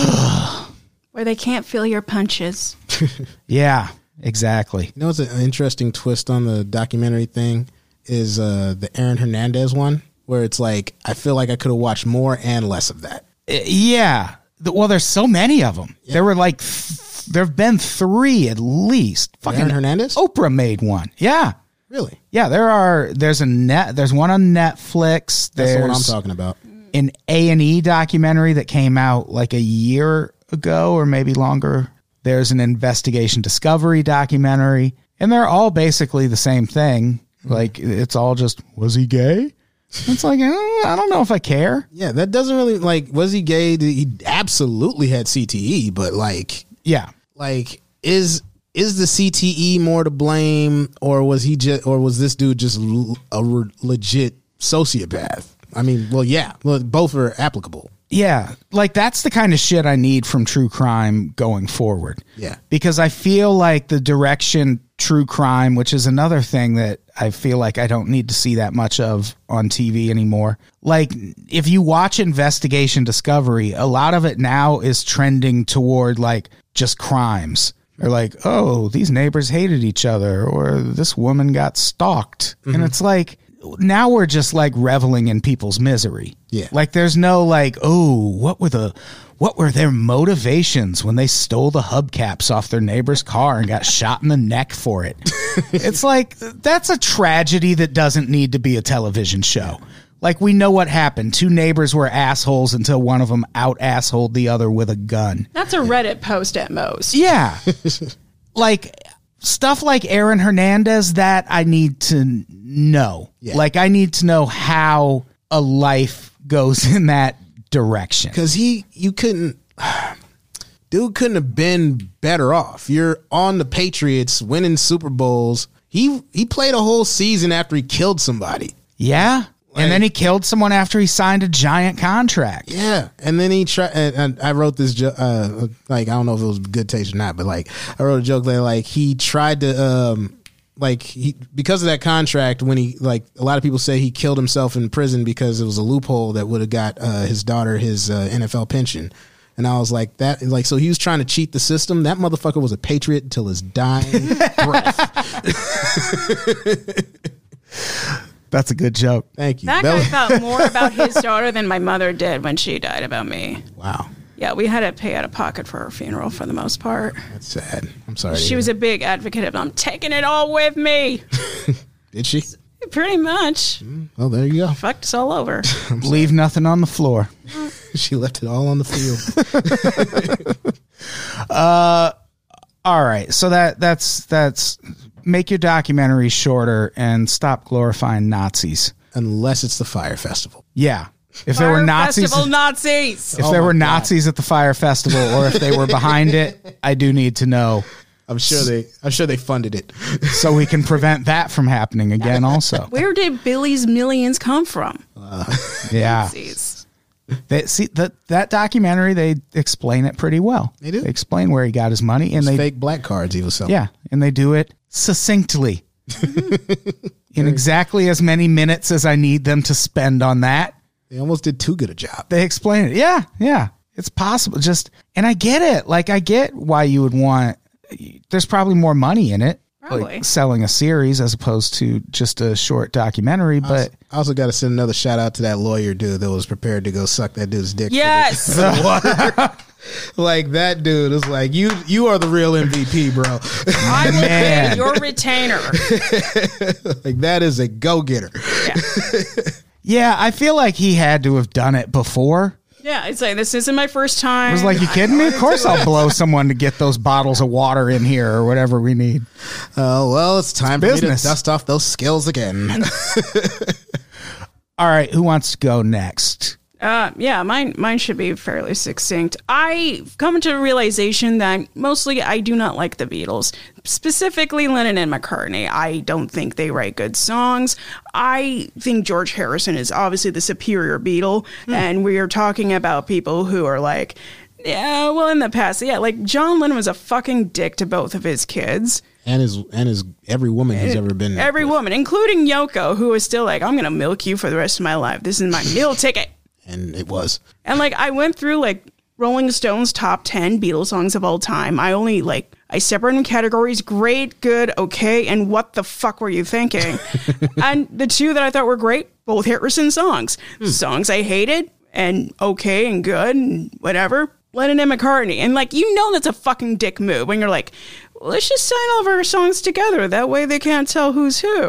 Where they can't feel your punches. Yeah, exactly. You know what's an interesting twist on the documentary thing is uh, the Aaron Hernandez one, where it's like, I feel like I could have watched more and less of that. Uh, yeah. Well, there's so many of them. Yeah. There were like... Th- There have been three at least. Fucking Aaron Hernandez? Oprah made one. Yeah. Really? Yeah, there are. There's a net. There's one on Netflix. There's That's the one I'm talking about. An A and E documentary that came out like a year ago or maybe longer. There's an Investigation Discovery documentary. And they're all basically the same thing. Mm-hmm. Like, it's all just, was he gay? It's like, eh, I don't know if I care. Yeah, that doesn't really, like, was he gay? He absolutely had C T E, but, like, Yeah. like, is is the C T E more to blame, or was he just, or was this dude just l- a re- legit sociopath? I mean, well, yeah, well, both are applicable. Yeah, like that's the kind of shit I need from true crime going forward. Yeah. Because I feel like the direction true crime, which is another thing that I feel like I don't need to see that much of on T V anymore. Like if you watch Investigation Discovery, a lot of it now is trending toward like just crimes. They're like, oh, these neighbors hated each other, or this woman got stalked. Mm-hmm. And it's like, now we're just like reveling in people's misery. Yeah. Like there's no like, oh, what were the what were their motivations when they stole the hubcaps off their neighbor's car and got shot in the neck for it? It's like that's a tragedy that doesn't need to be a television show. Like we know what happened. Two neighbors were assholes until one of them out assholed the other with a gun. That's a Reddit post at most. Yeah. Like stuff like Aaron Hernandez, that I need to know. Yeah. Like I need to know how a life goes in that direction. Because he, you couldn't, dude couldn't have been better off. You're on the Patriots winning Super Bowls. He he played a whole season after he killed somebody. Yeah. Like, and then he killed someone after he signed a giant contract. Yeah. And then he tried, and, and I wrote this, jo- uh, like, I don't know if it was good taste or not, but like, I wrote a joke that like, he tried to, um, like, he, because of that contract, when he, like, a lot of people say he killed himself in prison because it was a loophole that would have got uh, his daughter his uh, N F L pension. And I was like, that, like, so he was trying to cheat the system. That motherfucker was a patriot until his dying breath. That's a good joke. Thank you. That That guy was- thought more about his daughter than my mother did when she died about me. Wow. Yeah, we had to pay out of pocket for her funeral for the most part. That's sad. I'm sorry. to She hear was that. a big advocate of, I'm taking it all with me. Did she? Pretty much. Well, there you go. Fucked us all over. Leave nothing on the floor. She left it all on the field. All right. So that that's that's make your documentary shorter and stop glorifying Nazis. Unless it's the Fire Festival. Yeah. If there were Fire Nazis Festival Nazis. if Oh there my were God. Nazis at the Fire Festival or if they were behind it, I do need to know I'm sure they I'm sure they funded it. so we can prevent that from happening again also. Where did Billy's millions come from? Yeah. Jeez. They, see that that documentary, they explain it pretty well. They do. They explain where he got his money and they Fake black cards he was selling. yeah, and they do it succinctly. In exactly as many minutes as I need them to spend on that. They almost did too good a job. They explain it. Yeah, yeah. It's possible. Just and I get it. Like I get why you would want there's probably more money in it. Probably. Like selling a series as opposed to just a short documentary, but I also got to send another shout out to that lawyer dude that was prepared to go suck that dude's dick. for the- Yes. for the water. Like that dude is like, you you are the real M V P, bro. I will Man. be your retainer. Like that is a go getter. Yeah. yeah, I feel like he had to have done it before. Yeah, it's like, this isn't my first time. I was like, you kidding me? Of course I'll blow someone to get those bottles of water in here or whatever we need. Oh, well, it's time for me to business. dust off those skills again. All right, who wants to go next? Uh, yeah, mine mine should be fairly succinct. I've come to a realization that mostly I do not like the Beatles, specifically Lennon and McCartney. I don't think they write good songs. I think George Harrison is obviously the superior Beatle, and we are talking about people who are like, yeah, well, in the past, yeah, like John Lennon was a fucking dick to both of his kids. and his and his every woman he's ever been Every with. woman, including Yoko, who is still like, I'm going to milk you for the rest of my life. This is my meal ticket. And it was. And like I went through like Rolling Stone's top ten Beatles songs of all time. I only like I separated in categories: great, good, okay, and what the fuck were you thinking? And the two that I thought were great, both Harrison songs. Hmm. Songs I hated and okay and good and whatever. Lennon and McCartney. And like you know that's a fucking dick move when you're like, well, let's just sign all of our songs together. That way they can't tell who's who.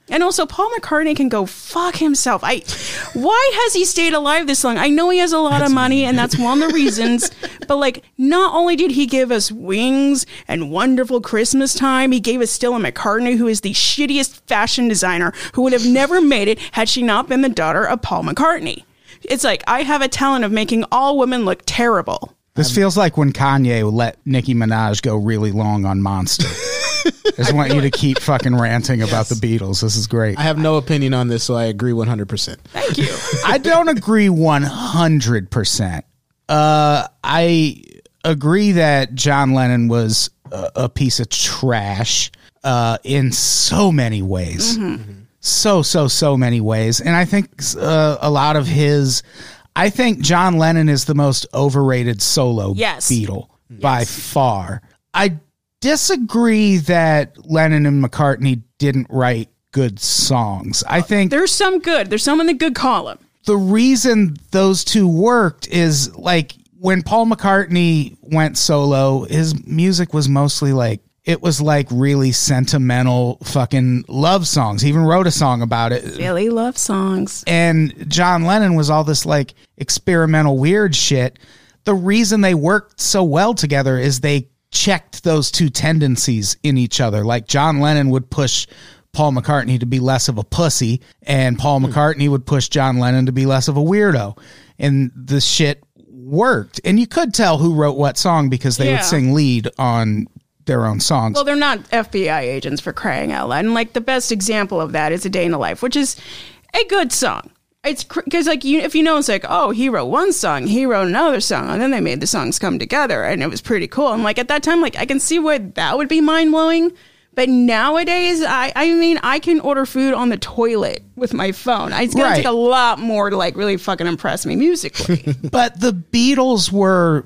And also, Paul McCartney can go fuck himself. I, why has he stayed alive this long? I know he has a lot That's of money, me. and that's one of the reasons. But like, not only did he give us Wings and Wonderful Christmas Time, he gave us Stella McCartney, who is the shittiest fashion designer who would have never made it had she not been the daughter of Paul McCartney. It's like, I have a talent of making all women look terrible. This feels like when Kanye let Nicki Minaj go really long on Monster. I just want you to keep fucking ranting about the Beatles. This is great. I have no opinion on this, so I agree one hundred percent. Thank you. I don't agree one hundred percent. Uh, I agree that John Lennon was a, a piece of trash uh, in so many ways. Mm-hmm. So, so, so many ways. And I think uh, a lot of his... I think John Lennon is the most overrated solo yes. Beatle yes. by far. I disagree that Lennon and McCartney didn't write good songs. I think there's some good. There's some in the good column. The reason those two worked is like when Paul McCartney went solo, his music was mostly like, it was like really sentimental fucking love songs. He even wrote a song about it. Silly love songs. And John Lennon was all this like experimental weird shit. The reason they worked so well together is they checked those two tendencies in each other. Like John Lennon would push Paul McCartney to be less of a pussy, and Paul McCartney would push John Lennon to be less of a weirdo. And the shit worked. And you could tell who wrote what song because they Yeah. would sing lead on their own songs. Well, they're not F B I agents, for crying out loud. And like the best example of that is A Day in the Life, which is a good song. It's because like you, if you know, it's like, oh, he wrote one song, he wrote another song, and then they made the songs come together, and it was pretty cool. And like at that time, like I can see why that would be mind blowing. But nowadays, I, I mean, I can order food on the toilet with my phone. It's going Right. to take a lot more to like really fucking impress me musically. But the Beatles were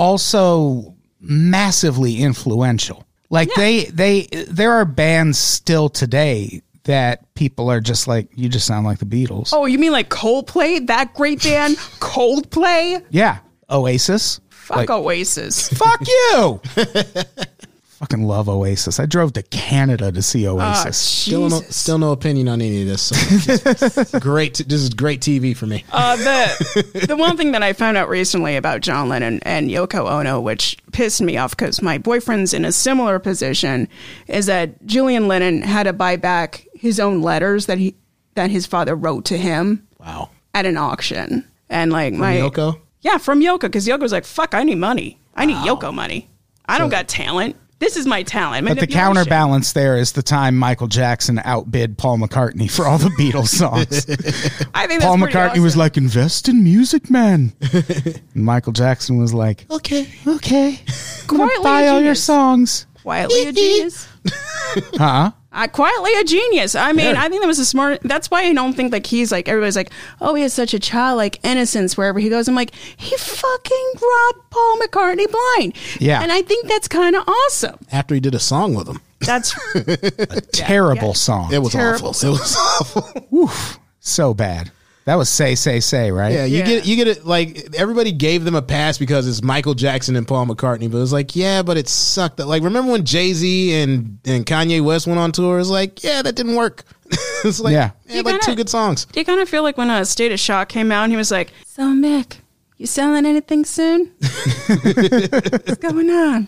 also massively influential. Like Yeah. they, they, there are bands still today that people are just like, you just sound like the Beatles. Oh, you mean like Coldplay? That great band, Coldplay? Yeah. Oasis. Fuck Like, Oasis. fuck you. Fucking love Oasis. I drove to Canada to see Oh, Oasis. Still no, Jesus. still no opinion on any of this. So great. This is great T V for me. Uh, the the one thing that I found out recently about John Lennon and Yoko Ono, which pissed me off because my boyfriend's in a similar position, is that Julian Lennon had to buy back his own letters that he that his father wrote to him Wow. at an auction, and like my Yoko? yeah, from Yoko, because Yoko's like, fuck, I need money, I need Yoko money, I don't got talent. This is my talent. But the Manipulation. counterbalance there is the time Michael Jackson outbid Paul McCartney for all the Beatles songs. I think that's Paul pretty McCartney was awesome. like, invest in music, man. And Michael Jackson was like, Okay. okay, I'm gonna Quietly buy a all your genius. songs. Quietly a genius. Huh? Uh, quietly a genius. I mean, I think that was a smart. That's why I don't think like he's like everybody's like, oh, he has such a childlike innocence wherever he goes. I'm like, he fucking robbed Paul McCartney blind. Yeah. and I think that's kind of awesome. After he did a song with him. That's Terrible yeah. song. It was Terrible awful. It was awful. Oof, so bad. That was Say, Say, Say, right? Yeah, you Yeah. get you get it. Like everybody gave them a pass because it's Michael Jackson and Paul McCartney, but it was like, yeah, but it sucked. Like, remember when Jay Z and and Kanye West went on tour? It's like, yeah, that didn't work. It's like, Yeah. yeah, You like gotta- two good songs. Do you kind of feel like when uh, State of Shock came out and he was like, so Mick, you selling anything soon? What's going on?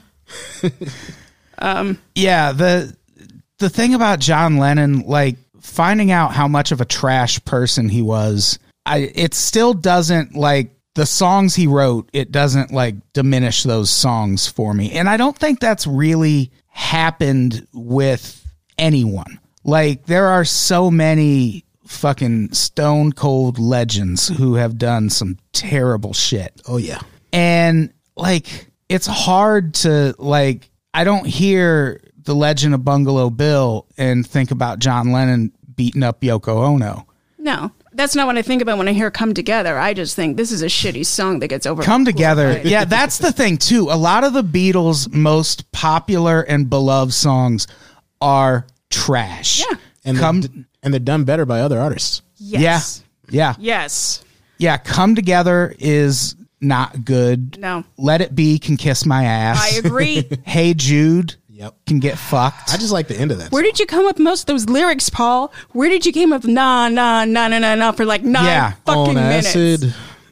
Yeah, the the thing about John Lennon, like finding out how much of a trash person he was, I it still doesn't like the songs he wrote, it doesn't like diminish those songs for me. And I don't think that's really happened with anyone. Like there are so many fucking stone cold legends who have done some terrible shit. Oh yeah, And like it's hard to like I don't hear The Legend of Bungalow Bill and think about John Lennon beating up Yoko Ono. No, that's not what I think about when I hear Come Together. I just think this is a shitty song that gets over. Come Together. Yeah, that's the thing too. A lot of the Beatles' most popular and beloved songs are trash. Yeah. and Come they're, and they're done better by other artists. Yes. Yeah. Yeah. Yes. Yeah, Come Together is not good. No. Let It Be can kiss my ass. I agree. Hey Jude Yep. can get fucked. I just like the end of that. Where song. did you come up with most of those lyrics, Paul? Where did you came up with nah, nah, nah, nah, nah, nah for like nine Yeah. fucking On minutes? acid.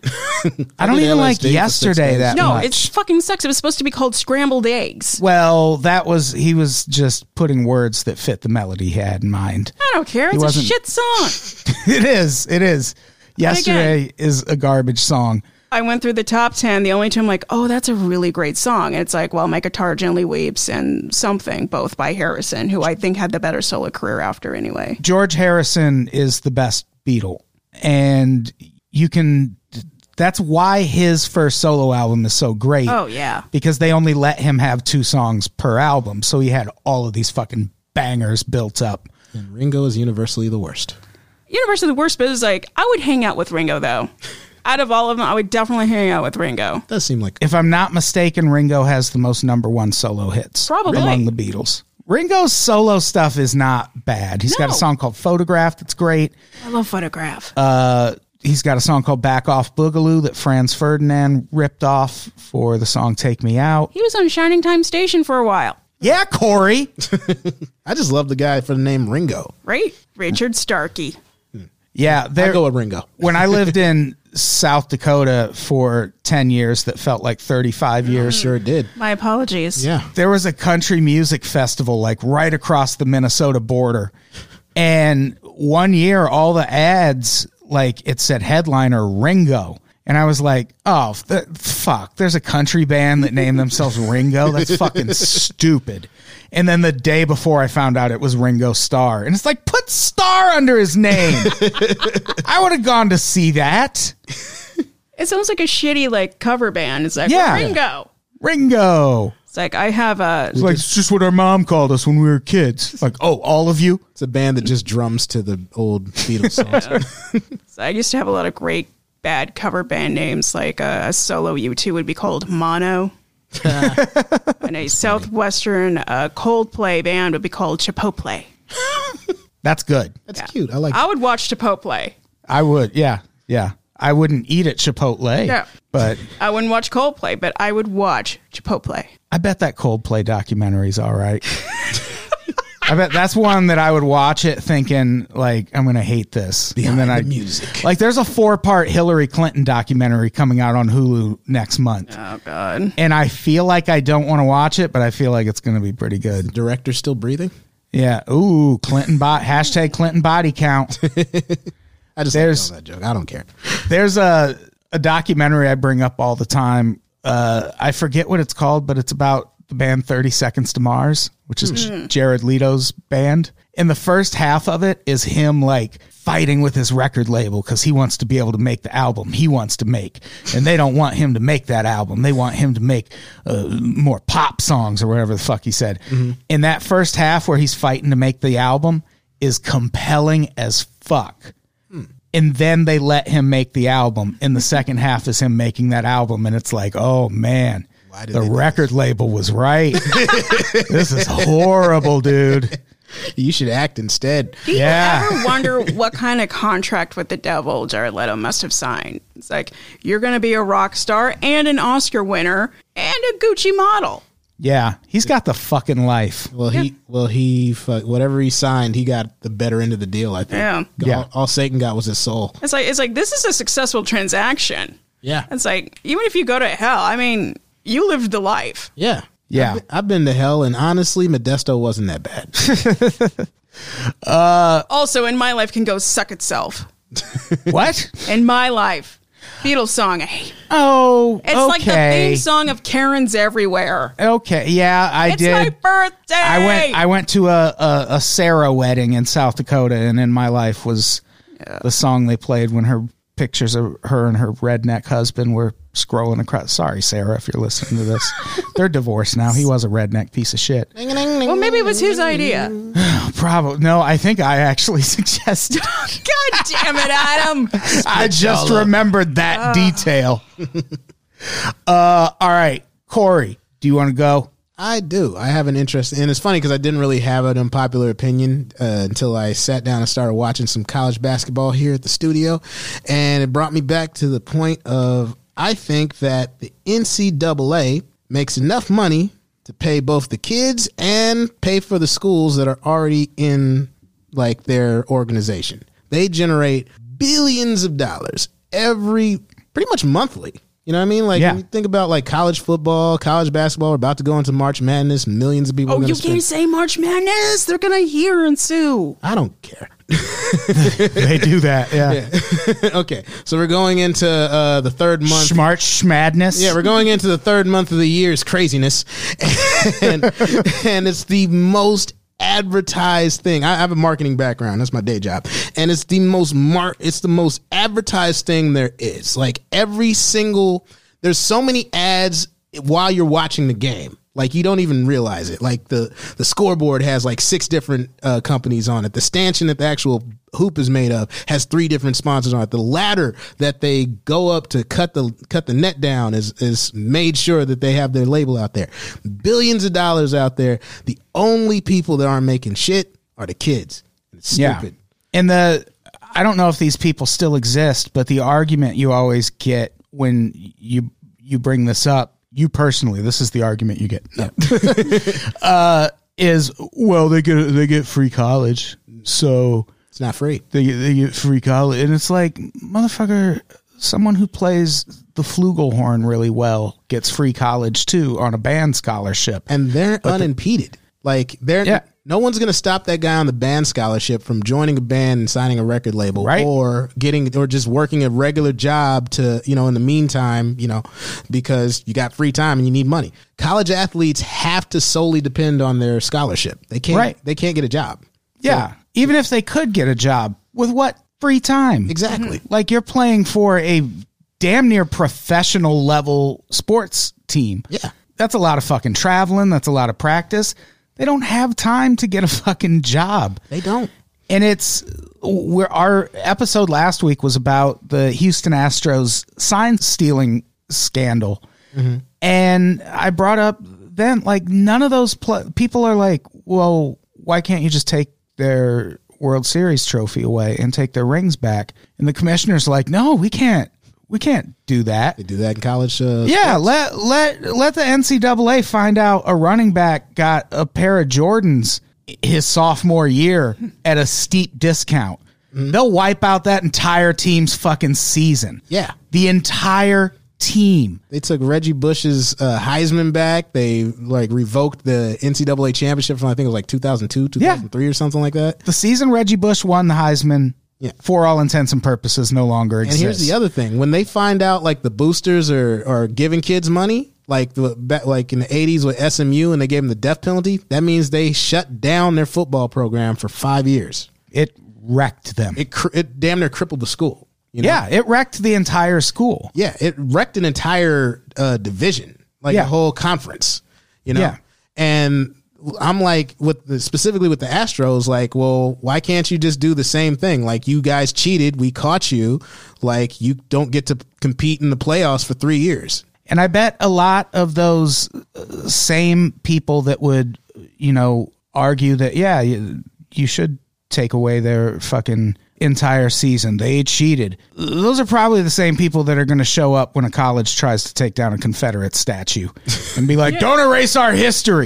I don't did even L S like D for six Yesterday days. that No, much. it's fucking sucks. It was supposed to be called Scrambled Eggs. Well, that was he was just putting words that fit the melody he had in mind. I don't care. He It's a wasn't- shit song. It is. It is. Yesterday is a garbage song. I went through the top ten. The only two I'm like, oh, that's a really great song. And it's like, well, My Guitar Gently Weeps and Something, both by Harrison, who I think had the better solo career after anyway. George Harrison is the best Beatle, and you can. That's why his first solo album is so great. Oh, yeah. Because they only let him have two songs per album, so he had all of these fucking bangers built up. And Ringo is universally the worst. Universally the worst, but it's like, I would hang out with Ringo, though. Out of all of them, I would definitely hang out with Ringo. Does seem like If I'm not mistaken, Ringo has the most number one solo hits Probably. among the Beatles. Ringo's solo stuff is not bad. He's got a No. song called Photograph that's great. I love Photograph. Uh, he's got a song called Back Off Boogaloo that Franz Ferdinand ripped off for the song Take Me Out. he was on Shining Time Station for a while, Yeah, Corey. I just love the guy for the name Ringo. right? Richard Starkey. Yeah, I there. go with Ringo. When I lived in South Dakota for ten years that felt like thirty-five years, Sure did. My apologies. Yeah. there was a country music festival like right across the Minnesota border. And one year, all the ads, like it said headliner Ringo. And I was like, oh, th- fuck, there's a country band that named themselves Ringo. That's fucking stupid. And then the day before I found out it was Ringo Starr. And it's like, put Starr under his name. I would have gone to see that. It sounds like a shitty like cover band. It's like Yeah. Ringo. Ringo. It's like I have a It's like, it's just what our mom called us when we were kids. Like, oh, all of you? It's a band that just drums to the old Beatles songs. I used to have a lot of great bad cover band names. Like uh, a solo U two would be called Mono. And a Southwestern uh, Coldplay band would be called Chipotle. That's good. That's Yeah. cute. I like I would watch Chipotle. I would, yeah, yeah. I wouldn't eat at Chipotle, Yeah. but I wouldn't watch Coldplay, but I would watch Chipotle. I bet that Coldplay documentary's all right. I bet that's one that I would watch it thinking, like, I'm going to hate this. Behind and then the I music. Like, there's a four-part Hillary Clinton documentary coming out on Hulu next month. Oh, God. And I feel like I don't want to watch it, but I feel like it's going to be pretty good. Director still breathing? Yeah. Ooh, Clinton bot hashtag Clinton body count. I just There's- like that joke. I don't care. There's a a documentary I bring up all the time. Uh, I forget what it's called, but it's about the band thirty Seconds to Mars, which is Jared Leto's band. And the first half of it is him like fighting with his record label because he wants to be able to make the album he wants to make. And they don't want him to make that album. They want him to make uh, more pop songs or whatever the fuck he said. And that first half where he's fighting to make the album is compelling as fuck. And then they let him make the album. And the second half is him making that album. And it's like, oh, man, Why did the they do record label was right. This is horrible, dude. You should act instead. Do you Yeah. ever wonder what kind of contract with the devil Jared Leto must have signed? It's like, you're going to be a rock star and an Oscar winner and a Gucci model. Yeah, he's got the fucking life. Well, he, well, he, fu- whatever he signed, he got the better end of the deal. I think. Yeah. All, Yeah. all Satan got was his soul. It's like, it's like, this is a successful transaction. Yeah. It's like, even if you go to hell, I mean, you lived the life. Yeah. Yeah. I've been, I've been to hell, and honestly, Modesto wasn't that bad. Also, in my life can go suck itself. What? In my life. Beatles song. I hate. Oh, It's okay. like the theme song of Karen's Everywhere. Okay, yeah, I It's did. my birthday. I went. I went to a, a a Sarah wedding in South Dakota, and in my life was the song they played when her pictures of her and her redneck husband were scrolling across. Sorry, Sarah, if you're listening to this. They're divorced now. He was a redneck piece of shit. Well, maybe it was his idea. Probably no. I think I actually suggested. God damn it, Adam. I just remembered that detail. uh, all right, Corey, do you want to go? I do. I have an interest, and it's funny because I didn't really have an unpopular opinion uh, until I sat down and started watching some college basketball here at the studio, and it brought me back to the point of I think that the N C double A makes enough money to pay both the kids and pay for the schools that are already in like their organization. They generate billions of dollars every pretty much monthly. You know what I mean? Like, yeah. when you think about like college football, college basketball, we're about to go into March Madness. Millions of people. Oh, you spend. can't say March Madness. They're going to hear and sue. I don't care. They do that. Yeah. yeah. Okay. So we're going into uh, the third month. Smart schmadness. Yeah, we're going into the third month of the year's craziness. And, and it's the most advertised thing. I have a marketing background. That's my day job. And it's the most mar- it's the most advertised thing there is. Like every single there's so many ads while you're watching the game. Like you don't even realize it. Like the the scoreboard has like six different uh, companies on it. The stanchion that the actual hoop is made of has three different sponsors on it. The ladder that they go up to cut the cut the net down is is made sure that they have their label out there. Billions of dollars out there. The only people that aren't making shit are the kids. It's stupid. Yeah. And the I don't know if these people still exist, but the argument you always get when you you bring this up. You personally, this is the argument you get. No. uh, is well, they get they get free college, so it's not free. They get, they get free college, and it's like motherfucker. Someone who plays the flugelhorn really well gets free college too on a band scholarship, and they're but unimpeded. The, like they're yeah. no one's going to stop that guy on the band scholarship from joining a band and signing a record label, right? Or getting or just working a regular job to, you know, in the meantime, you know, because you got free time and you need money. College athletes have to solely depend on their scholarship. They can't. Right. They can't get a job. Yeah, so, even if they could get a job with what free time? Exactly. Mm-hmm. Like you're playing for a damn near professional level sports team. Yeah, that's a lot of fucking traveling. That's a lot of practice. They don't have time to get a fucking job. They don't. And it's where our episode last week was about the Houston Astros sign stealing scandal. Mm-hmm. And I brought up then, like, none of those pl- people are like, well, why can't you just take their World Series trophy away and take their rings back? And the commissioner's like, no, we can't. We can't do that. They do that in college. Uh, yeah, sports. let let let the N C double A find out a running back got a pair of Jordans his sophomore year at a steep discount. Mm-hmm. They'll wipe out that entire team's fucking season. Yeah, the entire team. They took Reggie Bush's uh, Heisman back. They like revoked the N C double A championship from I think it was like two thousand two, two thousand three yeah. or something like that. The season Reggie Bush won the Heisman. Yeah. For all intents and purposes, no longer exists. And here's the other thing: when they find out, like the boosters are, are giving kids money, like the like in the eighties with S M U, and they gave them the death penalty. That means they shut down their football program for five years. It wrecked them. It it damn near crippled the school. You know? Yeah, it wrecked the entire school. Yeah, it wrecked an entire uh, division, like yeah. a whole conference. You know, yeah. and. I'm like with the, specifically with the Astros, like, well, why can't you just do the same thing? Like, you guys cheated. We caught you. Like, you don't get to compete in the playoffs for three years. And I bet a lot of those same people that would, you know, argue that, yeah, you, you should take away their fucking entire season. They cheated. Those are probably the same people that are going to show up when a college tries to take down a Confederate statue and be like, yeah. don't erase our history.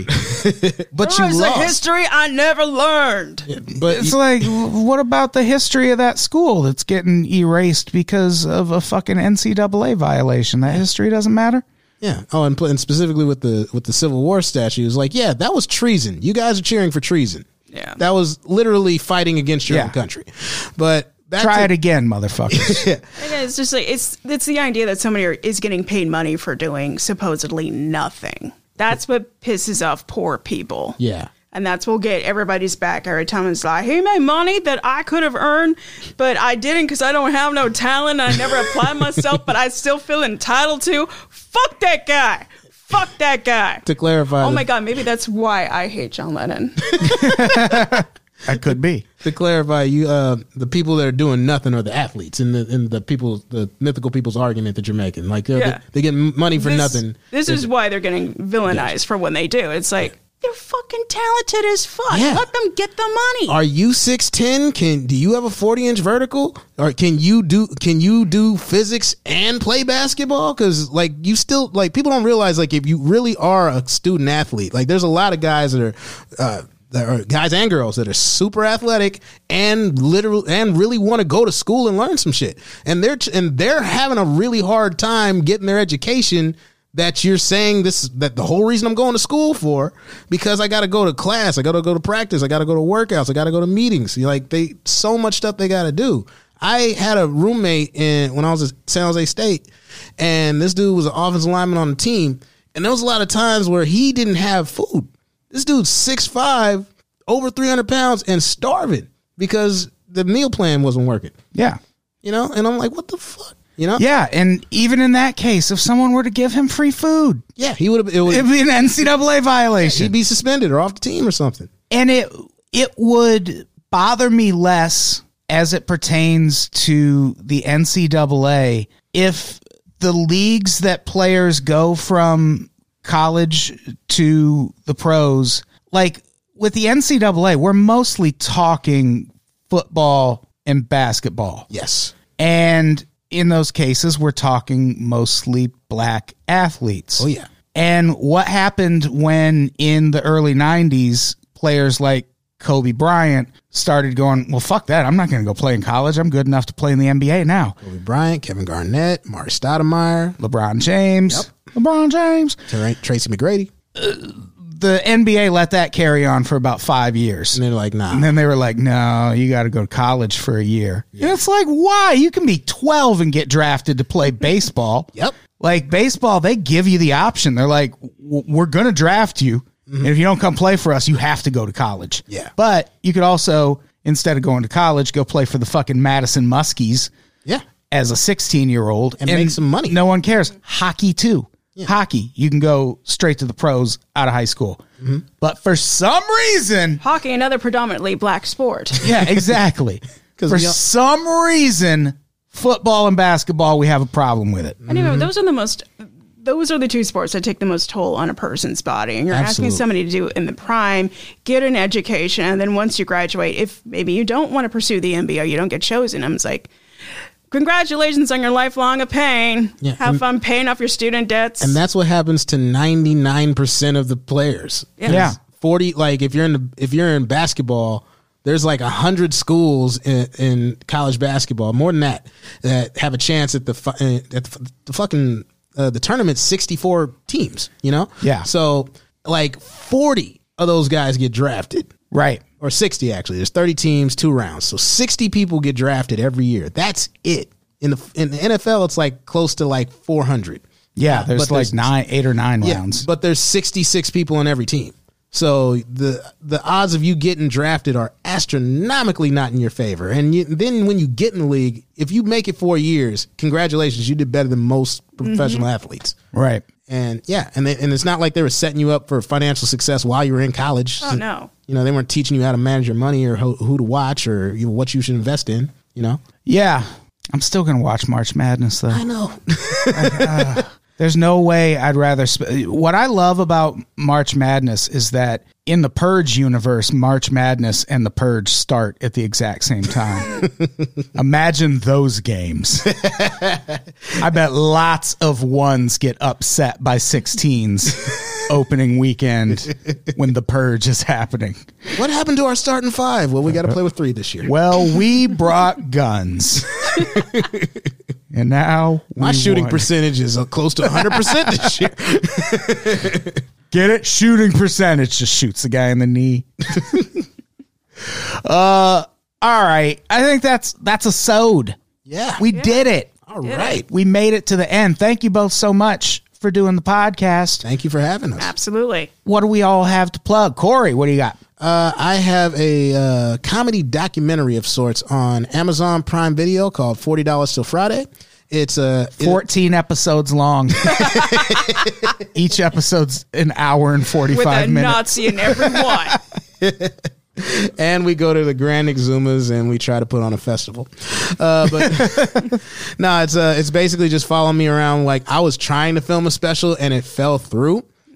But there you is lost. a history I never learned. Yeah, but it's you, like, what about the history of that school that's getting erased because of a fucking N C double A violation? That history doesn't matter? Yeah. Oh, and, and specifically with the with the Civil War statues, like, yeah, that was treason. You guys are cheering for treason. Yeah. That was literally fighting against your yeah. own country. But back try to, it again, motherfuckers. yeah. It's just like it's it's the idea that somebody are, is getting paid money for doing supposedly nothing. That's what pisses off poor people. Yeah. And that's what will get everybody's back every time. It's like, he made money that I could have earned, but I didn't because I don't have no talent. I never applied myself, but I still feel entitled to. Fuck that guy. Fuck that guy. To clarify. Oh, my God. Maybe that's why I hate John Lennon. That could be. To clarify, you uh, the people that are doing nothing are the athletes and the and the people, the mythical people's argument that you're making. Like, yeah. they, they get money for this, nothing. This There's, is why they're getting villainized yeah. for when they do. It's like, They're fucking talented as fuck. Yeah. Let them get the money. Are you six ten? Can do you have a forty inch vertical, or can you do can you do physics and play basketball? Because like you still like people don't realize like if you really are a student athlete, like there's a lot of guys that are. Uh, There are guys and girls that are super athletic and literal and really want to go to school and learn some shit, and they're and they're having a really hard time getting their education. That you're saying this that the whole reason I'm going to school for because I got to go to class, I got to go to practice, I got to go to workouts, I got to go to meetings. Like they so much stuff they got to do. I had a roommate in when I was at San Jose State, and this dude was an offensive lineman on the team, and there was a lot of times where he didn't have food. This dude's six five, over three hundred pounds, and starving because the meal plan wasn't working. Yeah. You know, and I'm like, what the fuck? You know? Yeah, and even in that case, if someone were to give him free food, Yeah, he would have. It it'd would, be an N C double A violation. he'd be suspended or off the team or something. And it it would bother me less as it pertains to the N C double A if the leagues that players go from college to the pros, like with the N C double A, we're mostly talking football and basketball. Yes. And in those cases, we're talking mostly black athletes. Oh, yeah. And what happened when in the early nineties, players like Kobe Bryant started going, well, fuck that. I'm not going to go play in college. I'm good enough to play in the N B A now. Kobe Bryant, Kevin Garnett, Marty Stoudemire, LeBron James. Yep. LeBron James. Tracy McGrady. The N B A let that carry on for about five years. And they're like, nah. And then they were like, no, you got to go to college for a year. Yeah. And it's like, why? You can be twelve and get drafted to play baseball. Yep. Like baseball, they give you the option. They're like, we're going to draft you. Mm-hmm. And if you don't come play for us, you have to go to college. Yeah. But you could also, instead of going to college, go play for the fucking Madison Muskies. Yeah. As a sixteen-year-old. And, and make some money. No one cares. Hockey, too. Yeah. Hockey, you can go straight to the pros out of high school. Mm-hmm. But for some reason... Hockey, another predominantly black sport. Yeah, exactly. For we, some reason, football and basketball, we have a problem with it. Anyway, mm-hmm. those are the most... Those are the two sports that take the most toll on a person's body. And you're Absolutely. asking somebody to do it in the prime, get an education, and then once you graduate, if maybe you don't want to pursue the N B A, you don't get chosen, I'm like... Congratulations on your lifelong of pain. Yeah. Have and, fun paying off your student debts. And that's what happens to ninety-nine percent of the players. Yeah. yeah. forty like if you're in the, if you're in basketball, there's like one hundred schools in, in college basketball, more than that, that have a chance at the at the, the fucking uh, the tournament's sixty-four teams, you know? Yeah. So like forty of those guys get drafted. Right. Or sixty, actually. There's thirty teams, two rounds. So sixty people get drafted every year. That's it. In the in the N F L, it's like close to like four hundred. Yeah, there's but like there's, nine, eight or nine yeah, rounds. But there's sixty-six people on every team. So the the odds of you getting drafted are astronomically not in your favor. And you, then when you get in the league, if you make it four years, congratulations, you did better than most professional mm-hmm. athletes. Right. And yeah, and they, and it's not like they were setting you up for financial success while you were in college. Oh, no. You know, they weren't teaching you how to manage your money or who, who to watch or you know, what you should invest in, you know? Yeah. I'm still going to watch March Madness, though. I know. like, uh, there's no way I'd rather... Sp- what I love about March Madness is that in the Purge universe, March Madness and the Purge start at the exact same time. Imagine those games. I bet lots of ones get upset by sixteens opening weekend when the Purge is happening. What happened to our starting five? Well, we got to play with three this year. Well, we brought guns. And now my shooting won. percentage is close to one hundred percent this year. Get it? Shooting percentage just shoots the guy in the knee. uh, all right. I think that's that's a sewed. Yeah. We yeah. did it. All right. We made it to the end. Thank you both so much for doing the podcast. Thank you for having us. Absolutely. What do we all have to plug? Corey, what do you got? Uh, I have a uh, comedy documentary of sorts on Amazon Prime Video called forty dollars Till Friday. It's a uh, fourteen it, episodes long. Each episode's an hour and forty-five minutes. With a Nazi in every one. And we go to the Grand Exumas and we try to put on a festival. Uh, but no, it's uh, it's basically just following me around. Like I was trying to film a special and it fell through.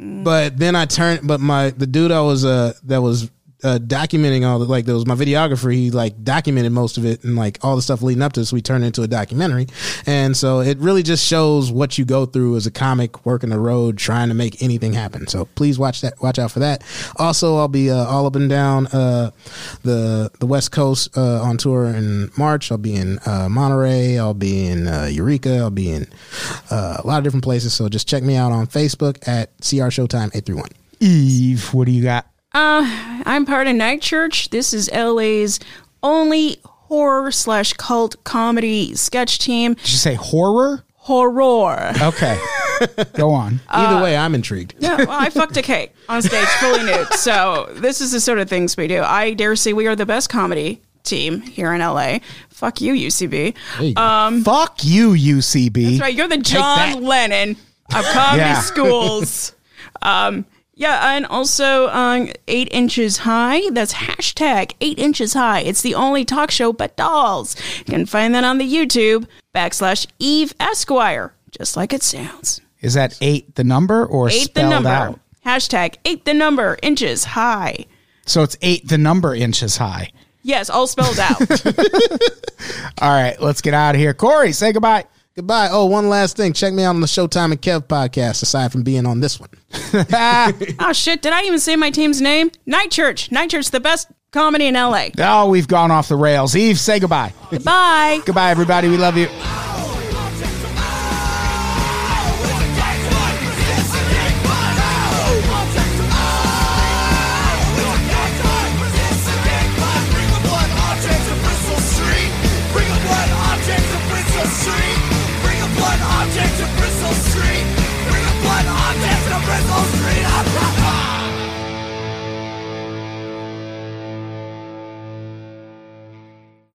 But then I turned, but my the dude I was uh that was uh, documenting all the like that was my videographer. He like documented most of it and like all the stuff leading up to this. We turned it into a documentary, and so it really just shows what you go through as a comic working the road trying to make anything happen. So please watch that. Watch out for that. Also, I'll be uh, all up and down uh, the the West Coast uh, on tour in March. I'll be in uh, Monterey. I'll be in uh, Eureka. I'll be in uh, a lot of different places. So just check me out on Facebook at C R Showtime eight three one. Eve, what do you got? Uh, I'm part of Night Church. This is L A's only horror slash cult comedy sketch team. Did you say horror? Horror. Okay. Go on. Either Uh, way, I'm intrigued. Yeah, well, I fucked a cake on stage fully nude. So this is the sort of things we do. I dare say we are the best comedy team here in L A. Fuck you, U C B. There you go. Um, Fuck you, U C B. That's right. You're the that. John Lennon of comedy Yeah. schools. Um, yeah, and also um, Eight Inches High. That's hashtag Eight Inches High. It's the only talk show but dolls. You can find that on the YouTube backslash Eve Esquire, just like it sounds. Is that eight the number or Eight the spelled number. out? Hashtag Eight the number inches high. So it's eight the number inches high. Yes, all spelled out. All right, let's get out of here. Corey, say goodbye. Goodbye. Oh, one last thing. Check me out on the Showtime and Kev podcast, aside from being on this one. Oh, shit. Did I even say my team's name? Night Church. Night Church, the best comedy in L A. Oh, we've gone off the rails. Eve, say goodbye. Goodbye. Goodbye, everybody. We love you.